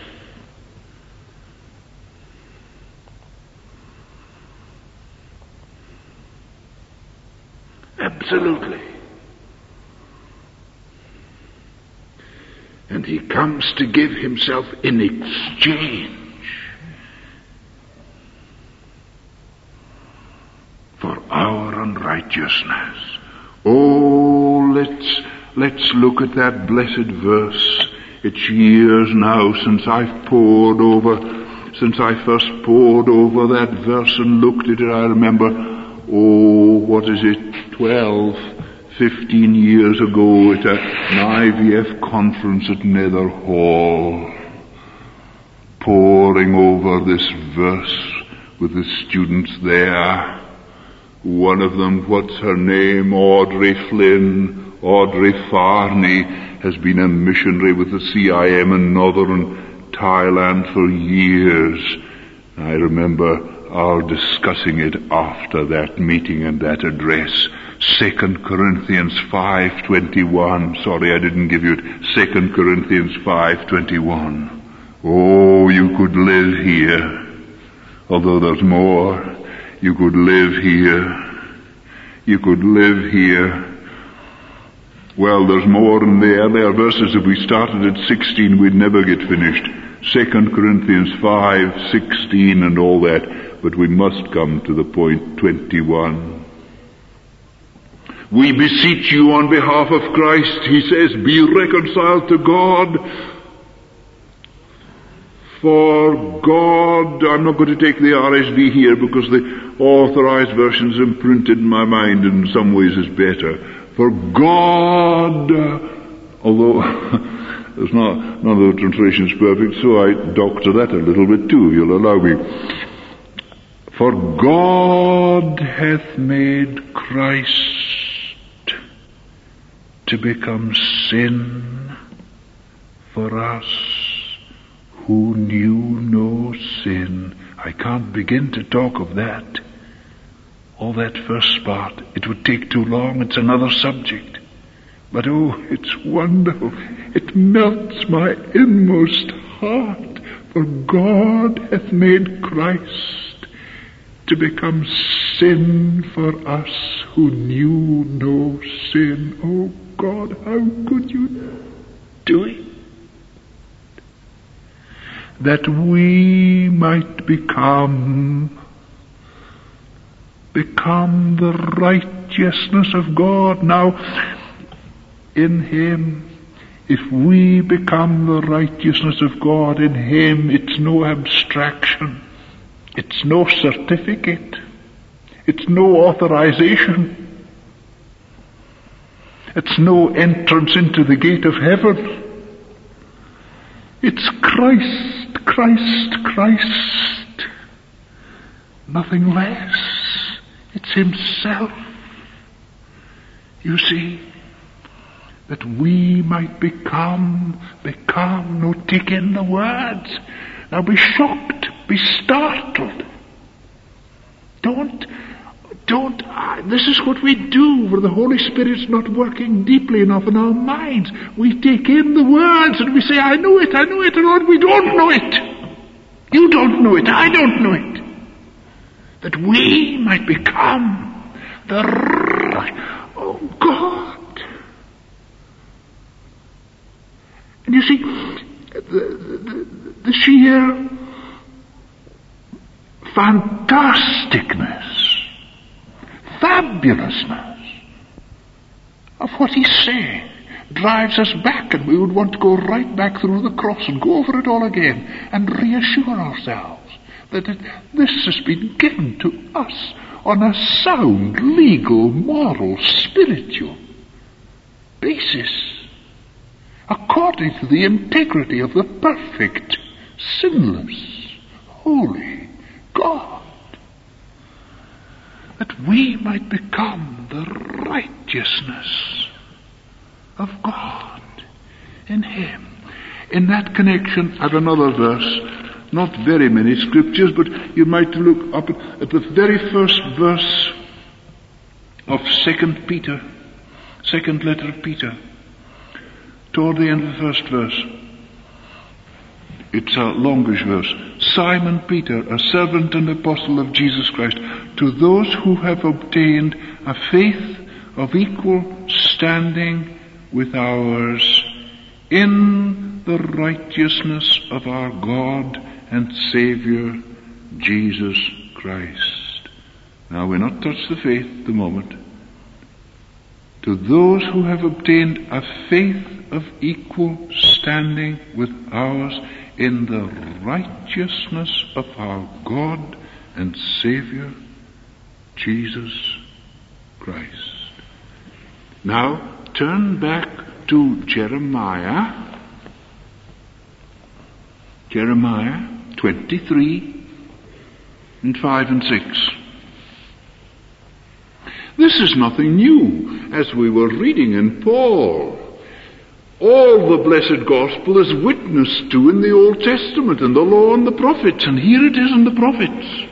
Absolutely. And he comes to give himself in exchange for our unrighteousness. Oh, let's look at that blessed verse. It's years now since I first pored over that verse and looked at it. I remember, what is it, 12, 15 years ago at an IVF conference at Nether Hall, poring over this verse with the students there. One of them, what's her name? Audrey Flynn, Audrey Farney, has been a missionary with the CIM in northern Thailand for years. I remember our discussing it after that meeting and that address. 2 Corinthians 5:21. Sorry, I didn't give you it. 2 Corinthians 5:21. Oh, you could live here. Although there's more, you could live here. You could live here. Well, there's more in the earlier verses. If we started at 16, we'd never get finished. 2 Corinthians 5:16 and all that. But we must come to the point 21. We beseech you on behalf of Christ, he says, be reconciled to God. For God, I'm not going to take the RSV here because the authorized versions imprinted in my mind in some ways is better. For God, although there's none of the translations perfect, so I doctor that a little bit too, if you'll allow me. For God hath made Christ to become sin for us who knew no sin. I can't begin to talk of that. All that first part, it would take too long. It's another subject. But oh, it's wonderful. It melts my inmost heart. For God hath made Christ to become sin for us who knew no sin. Oh God, how could you do it? That we might become the righteousness of God. Now, in Him, if we become the righteousness of God in Him, it's no abstraction. It's no certificate. It's no authorization. It's no entrance into the gate of heaven. It's Christ, Christ, Christ. Nothing less. It's Himself. You see, that we might become, no, take in the words. Now be shocked, be startled. This is what we do where the Holy Spirit's not working deeply enough in our minds. We take in the words and we say, I know it, Lord, we don't know it. You don't know it, I don't know it. That we might become the right, oh God. And you see, the sheer fantasticness, fabulousness of what he's saying drives us back, and we would want to go right back through the cross and go over it all again and reassure ourselves that this has been given to us on a sound, legal, moral, spiritual basis, according to the integrity of the perfect, sinless, holy God. That we might become the righteousness of God in Him. In that connection, I have another verse, not very many scriptures, but you might look up at the very first verse of 2 Peter, second letter of Peter, toward the end of the first verse. It's a longish verse. Simon Peter, a servant and apostle of Jesus Christ, to those who have obtained a faith of equal standing with ours in the righteousness of our God and Savior, Jesus Christ. Now we're not touched the faith at the moment. To those who have obtained a faith of equal standing with ours in the righteousness of our God and Savior, Jesus Christ. Now, turn back to Jeremiah 23 and 5 and 6. This is nothing new, as we were reading in Paul. All the blessed gospel is witnessed to in the Old Testament, in the law and the prophets, and here it is in the prophets.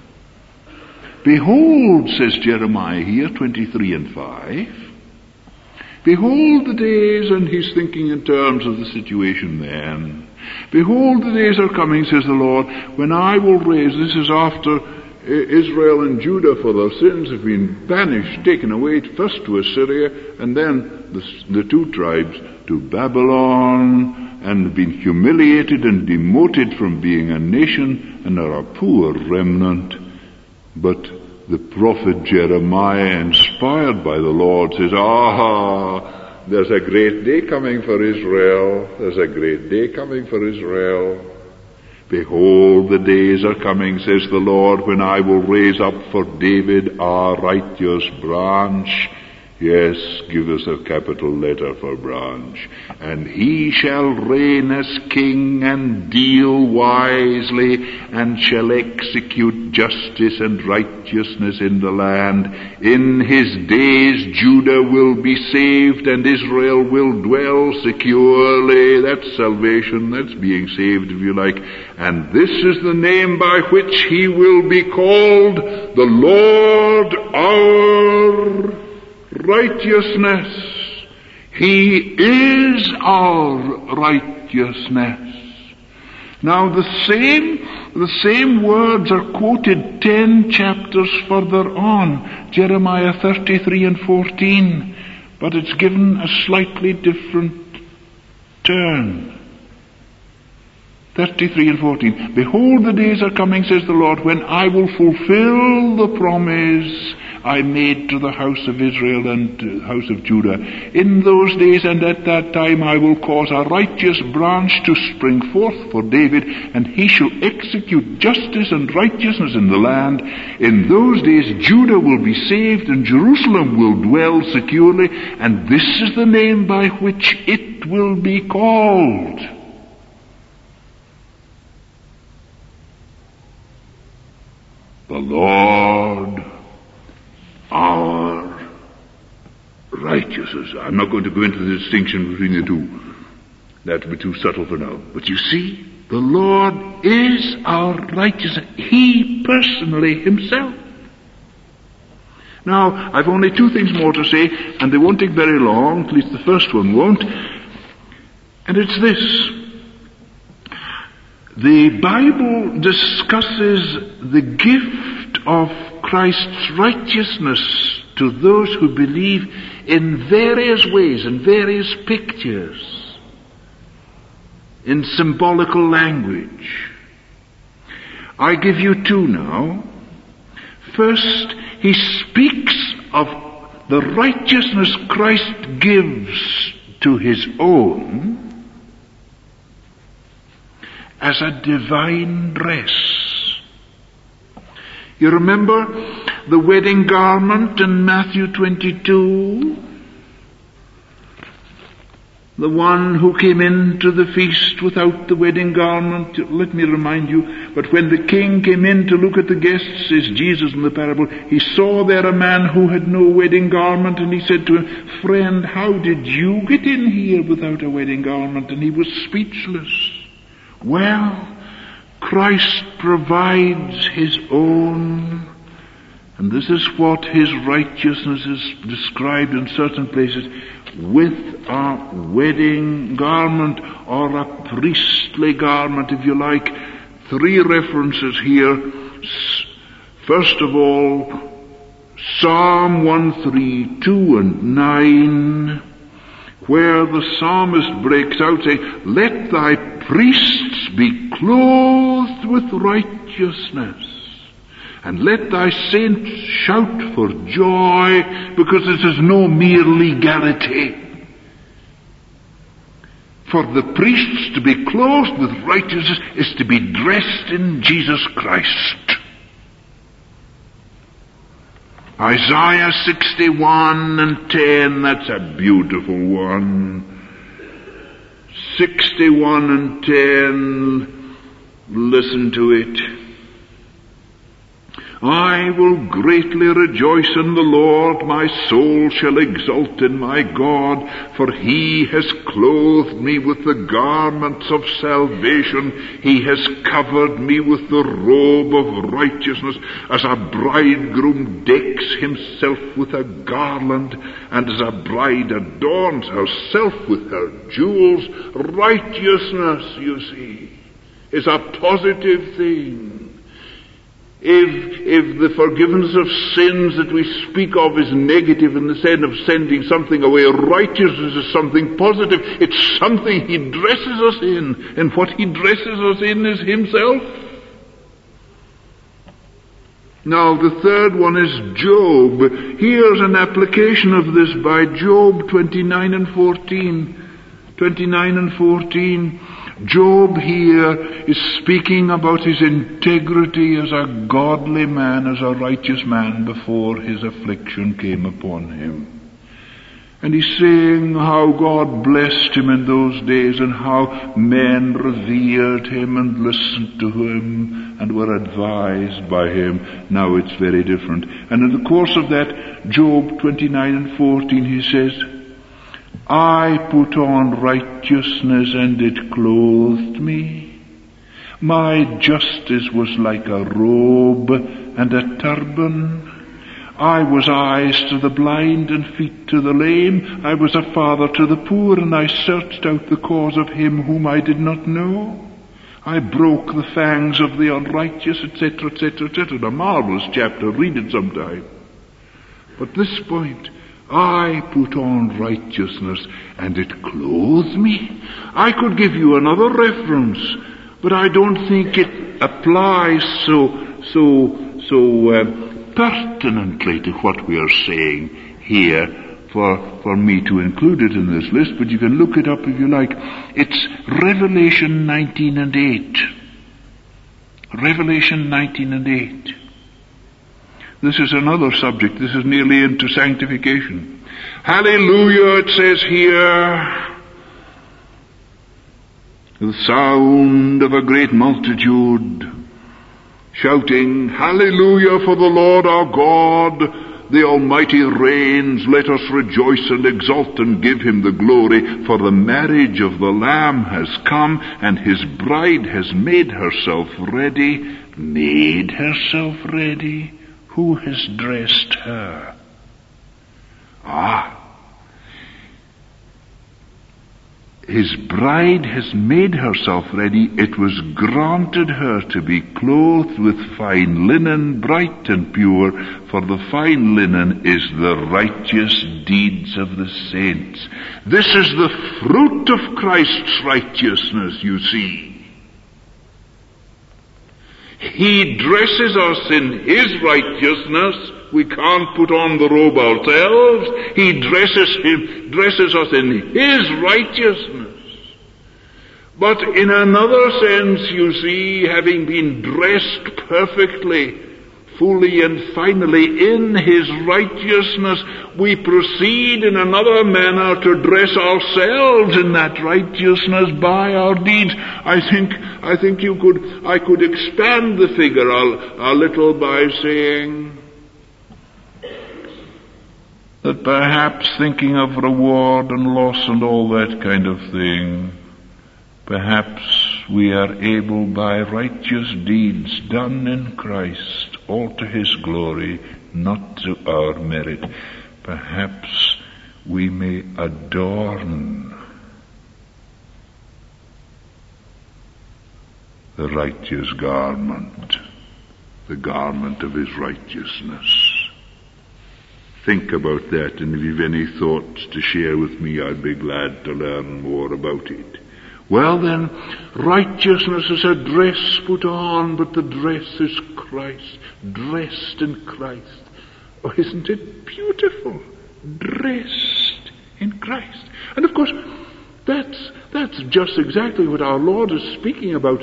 Behold, says Jeremiah here, 23 and 5, behold the days, and he's thinking in terms of the situation then. Behold, the days are coming, says the Lord, when I will raise, this is after Israel and Judah for their sins have been banished, taken away, first to Assyria, and then the two tribes to Babylon, and been humiliated and demoted from being a nation, and are a poor remnant. But the prophet Jeremiah, inspired by the Lord, says, there's a great day coming for Israel. There's a great day coming for Israel. Behold, the days are coming, says the Lord, when I will raise up for David a righteous branch. Yes, give us a capital letter for branch. And he shall reign as king and deal wisely, and shall execute justice and righteousness in the land. In his days Judah will be saved, and Israel will dwell securely. That's salvation, that's being saved, if you like. And this is the name by which he will be called, the Lord our righteousness. He is our righteousness. Now the same words are quoted 10 chapters further on, Jeremiah 33 and 14, but it's given a slightly different turn. 33 and 14. Behold, the days are coming, says the Lord, when I will fulfill the promise I made to the house of Israel and to the house of Judah. In those days and at that time I will cause a righteous branch to spring forth for David, and he shall execute justice and righteousness in the land. In those days Judah will be saved, and Jerusalem will dwell securely, and this is the name by which it will be called. The Lord our righteousness. I'm not going to go into the distinction between the two. That would be too subtle for now. But you see, the Lord is our righteousness. He personally himself. Now, I've only two things more to say, and they won't take very long, at least the first one won't. And it's this. The Bible discusses the gift of Christ's righteousness to those who believe in various ways, in various pictures, in symbolical language. I give you two now. First, he speaks of the righteousness Christ gives to his own as a divine dress. You remember the wedding garment in Matthew 22? The one who came into the feast without the wedding garment. Let me remind you, but when the king came in to look at the guests, says Jesus in the parable, he saw there a man who had no wedding garment, and he said to him, "Friend, how did you get in here without a wedding garment?" And he was speechless. Well, Christ provides his own, and this is what his righteousness is described in certain places, with a wedding garment, or a priestly garment, if you like. Three references here. First of all, Psalm 1, 3, 2 and 9, where the psalmist breaks out saying, "Let thy priests be clothed with righteousness, and let thy saints shout for joy, because this is no mere legality." For the priests to be clothed with righteousness is to be dressed in Jesus Christ. Isaiah 61 and 10, that's a beautiful one. 61 and 10, listen to it. I will greatly rejoice in the Lord, my soul shall exult in my God, for he has clothed me with the garments of salvation, he has covered me with the robe of righteousness, as a bridegroom decks himself with a garland, and as a bride adorns herself with her jewels. Righteousness, you see, is a positive thing. If the forgiveness of sins that we speak of is negative in the sense of sending something away, righteousness is something positive. It's something he dresses us in, and what he dresses us in is himself. Now the third one is Job. Here's an application of this by Job 29 and 14. 29 and 14. Job here is speaking about his integrity as a godly man, as a righteous man before his affliction came upon him. And he's saying how God blessed him in those days and how men revered him and listened to him and were advised by him. Now it's very different. And in the course of that, Job 29 and 14, he says, I put on righteousness and it clothed me. My justice was like a robe and a turban. I was eyes to the blind and feet to the lame. I was a father to the poor, and I searched out the cause of him whom I did not know. I broke the fangs of the unrighteous, etc., etc., etc. A marvelous chapter, read it sometime. But this point, I put on righteousness and it clothed me. I could give you another reference, but I don't think it applies so pertinently to what we are saying here for me to include it in this list, but you can look it up if you like. It's Revelation 19 and 8. Revelation 19 and 8. This is another subject. This is nearly into sanctification. Hallelujah, it says here. The sound of a great multitude shouting, Hallelujah, for the Lord our God, the Almighty reigns. Let us rejoice and exult and give him the glory, for the marriage of the Lamb has come, and his bride has made herself ready. Made herself ready? Who has dressed her? His bride has made herself ready. It was granted her to be clothed with fine linen, bright and pure, for the fine linen is the righteous deeds of the saints. This is the fruit of Christ's righteousness, you see. He dresses us in his righteousness. We can't put on the robe ourselves. He dresses us in his righteousness. But in another sense, you see, having been dressed perfectly, fully and finally in his righteousness, we proceed in another manner to dress ourselves in that righteousness by our deeds. I think I could expand the figure a little by saying that perhaps thinking of reward and loss and all that kind of thing, perhaps we are able by righteous deeds done in Christ, all to his glory, not to our merit, perhaps we may adorn the righteous garment, the garment of his righteousness. Think about that, and if you've any thoughts to share with me, I'd be glad to learn more about it. Well then, righteousness is a dress put on, but the dress is Christ, dressed in Christ. Oh, isn't it beautiful? Dressed in Christ. And of course, that's just exactly what our Lord is speaking about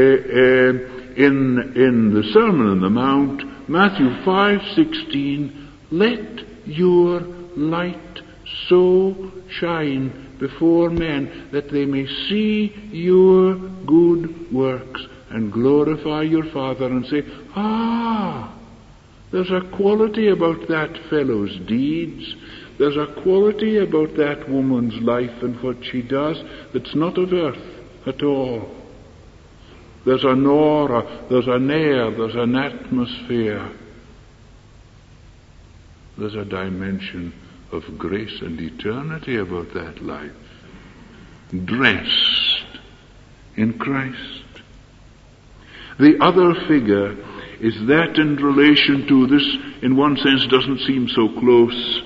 in the Sermon on the Mount, Matthew 5:16. Let your light so shine before men that they may see your good works and glorify your Father and say, there's a quality about that fellow's deeds. There's a quality about that woman's life and what she does that's not of earth at all. There's an aura, there's an air, there's an atmosphere. There's a dimension of grace and eternity about that life. Dressed in Christ. The other figure is that in relation to this, in one sense, doesn't seem so close,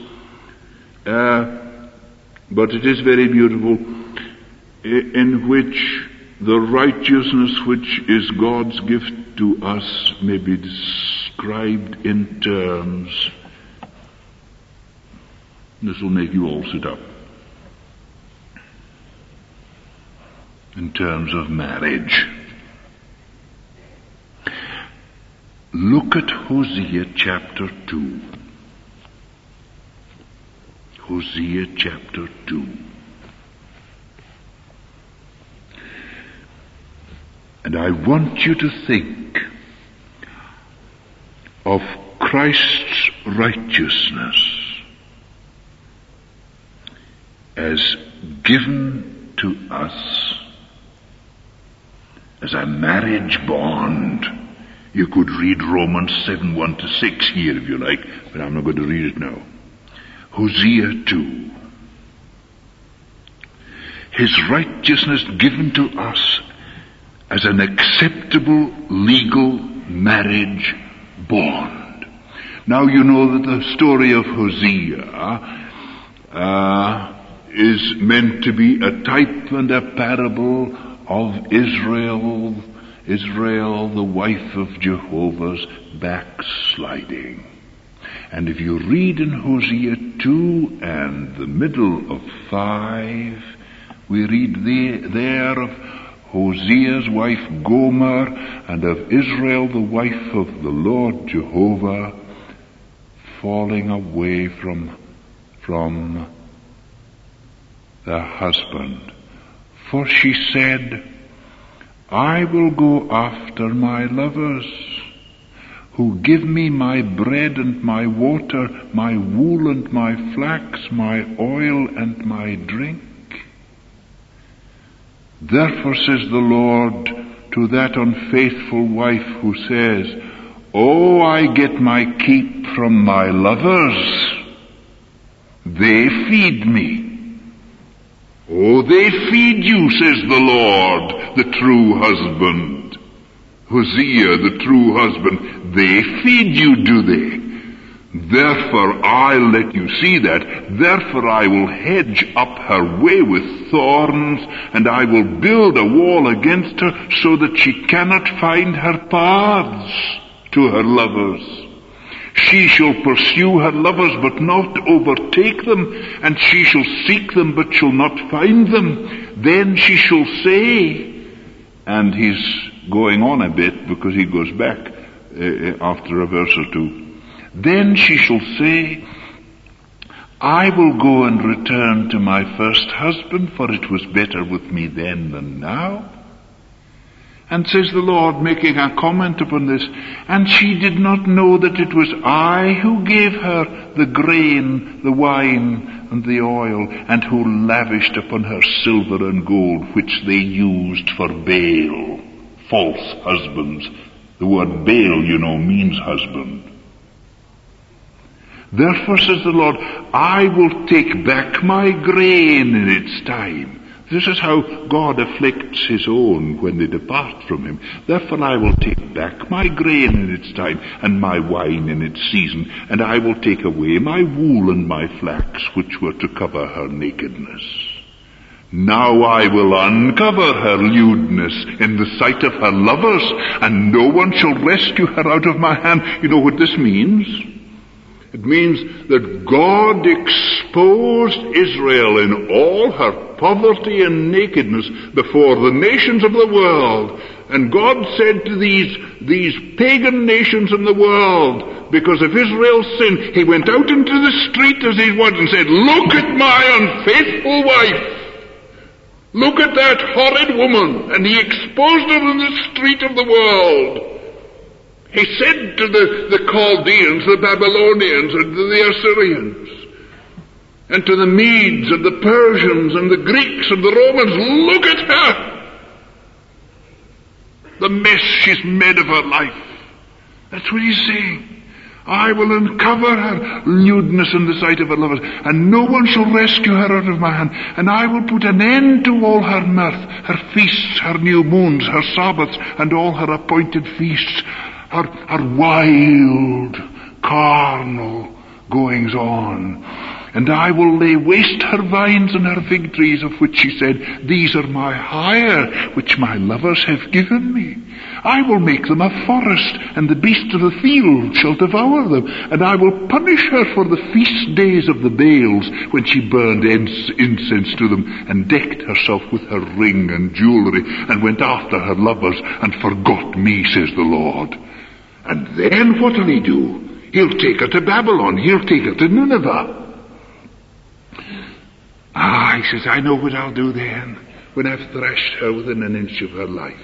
but it is very beautiful, in which the righteousness which is God's gift to us may be described in terms. This will make you all sit up. In terms of marriage. Look at Hosea chapter 2. Hosea chapter 2. And I want you to think of Christ's righteousness as given to us as a marriage bond. You could read Romans 7:1-6 here if you like, but I'm not going to read it now. Hosea 2. His righteousness given to us as an acceptable legal marriage bond. Now you know that the story of Hosea is meant to be a type and a parable of Israel, the wife of Jehovah's backsliding. And if you read in Hosea 2 and the middle of 5, we read there of Hosea's wife Gomer and of Israel, the wife of the Lord Jehovah, falling away from the husband. For she said, I will go after my lovers, who give me my bread and my water, my wool and my flax, my oil and my drink. Therefore says the Lord to that unfaithful wife who says, Oh, I get my keep from my lovers. They feed me. Oh, they feed you, says the Lord, the true husband. Hosea, the true husband, they feed you, do they? Therefore I'll let you see that. Therefore I will hedge up her way with thorns, and I will build a wall against her, so that she cannot find her paths to her lovers. She shall pursue her lovers, but not overtake them, and she shall seek them, but shall not find them. Then she shall say, and he's going on a bit because he goes back after a verse or two. Then she shall say, I will go and return to my first husband, for it was better with me then than now. And says the Lord, making a comment upon this, and she did not know that it was I who gave her the grain, the wine, and the oil, and who lavished upon her silver and gold, which they used for Baal, false husbands. The word Baal, you know, means husband. Therefore, says the Lord, I will take back my grain in its time. This is how God afflicts his own when they depart from him. Therefore I will take back my grain in its time, and my wine in its season, and I will take away my wool and my flax, which were to cover her nakedness. Now I will uncover her lewdness in the sight of her lovers, and no one shall rescue her out of my hand. You know what this means? It means that God exposed Israel in all her poverty and nakedness before the nations of the world. And God said to these pagan nations in the world, because of Israel's sin, he went out into the street as he was and said, look at my unfaithful wife. Look at that horrid woman. And he exposed her in the street of the world. He said to the Chaldeans, the Babylonians, and to the Assyrians, and to the Medes, and the Persians, and the Greeks, and the Romans, look at her. The mess she's made of her life. That's what he's saying. I will uncover her lewdness in the sight of her lovers, and no one shall rescue her out of my hand. And I will put an end to all her mirth, her feasts, her new moons, her Sabbaths, and all her appointed feasts, her wild, carnal goings on. And I will lay waste her vines and her fig trees, of which she said, these are my hire, which my lovers have given me. I will make them a forest, and the beasts of the field shall devour them. And I will punish her for the feast days of the Baals, when she burned incense to them, and decked herself with her ring and jewelry, and went after her lovers, and forgot me, says the Lord. And then what'll he do? He'll take her to Babylon. He'll take her to Nineveh. He says, I know what I'll do then, when I've threshed her within an inch of her life.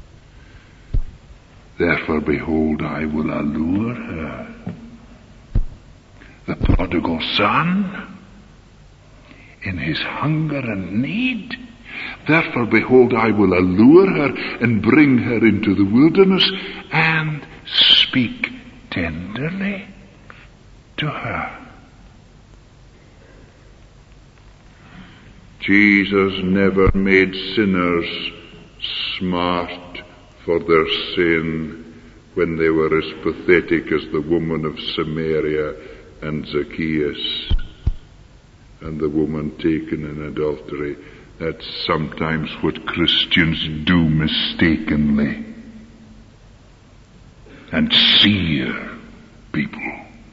Therefore, behold, I will allure her. The prodigal son, in his hunger and need. Therefore, behold, I will allure her and bring her into the wilderness and speak tenderly to her. Jesus never made sinners smart for their sin when they were as pathetic as the woman of Samaria and Zacchaeus and the woman taken in adultery. That's sometimes what Christians do mistakenly. And seer people.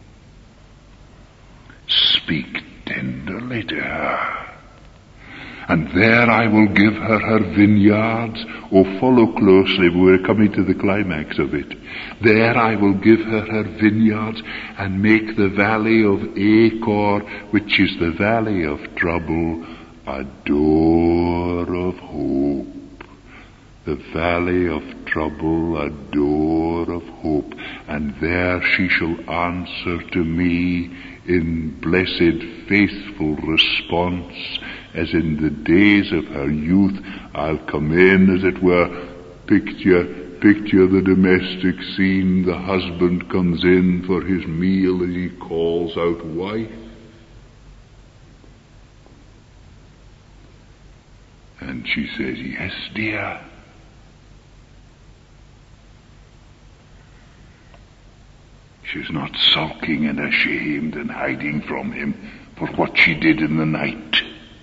Speak tenderly to her. And there I will give her her vineyards. Oh, follow closely, we're coming to the climax of it. There I will give her her vineyards, and make the valley of Achor, which is the valley of trouble, a door of hope. The valley of trouble, a door of hope. And there she shall answer to me in blessed, faithful response, as in the days of her youth. I'll come in, as it were, picture the domestic scene. The husband comes in for his meal and he calls out, wife. And she says, yes, dear. She's not sulking and ashamed and hiding from him for what she did in the night.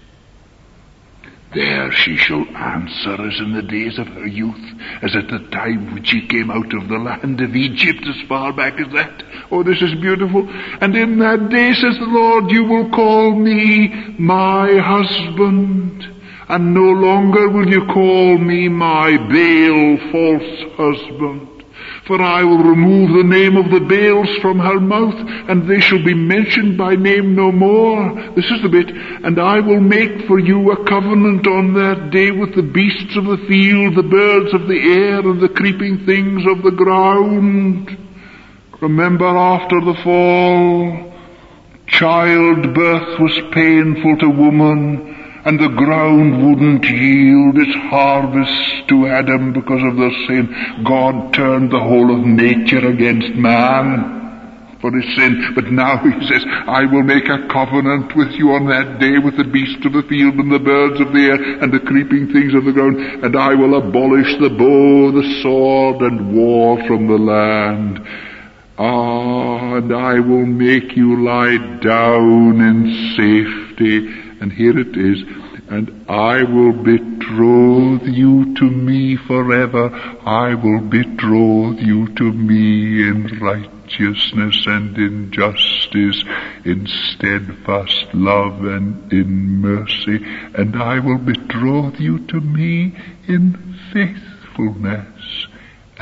There she shall answer as in the days of her youth, as at the time when she came out of the land of Egypt, as far back as that. Oh, this is beautiful. And in that day, says the Lord, you will call me my husband, and no longer will you call me my Baal false husband. For I will remove the name of the Baals from her mouth, and they shall be mentioned by name no more. This is the bit. And I will make for you a covenant on that day with the beasts of the field, the birds of the air, and the creeping things of the ground. Remember, after the fall, childbirth was painful to woman, and the ground wouldn't yield its harvest to Adam because of their sin. God turned the whole of nature against man for his sin. But now he says, I will make a covenant with you on that day with the beasts of the field and the birds of the air and the creeping things of the ground, and I will abolish the bow, the sword, and war from the land. And I will make you lie down in safety. And here it is, and I will betroth you to me forever. I will betroth you to me in righteousness and in justice, in steadfast love and in mercy. And I will betroth you to me in faithfulness.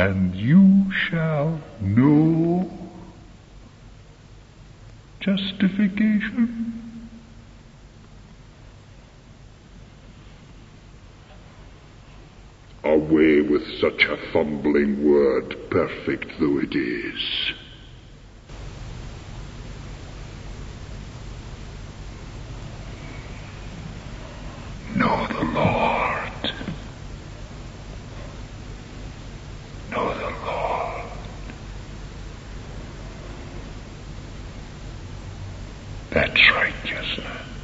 and you shall know justification. Away with such a fumbling word, perfect though it is. Know the Lord. Know the Lord. That's righteousness.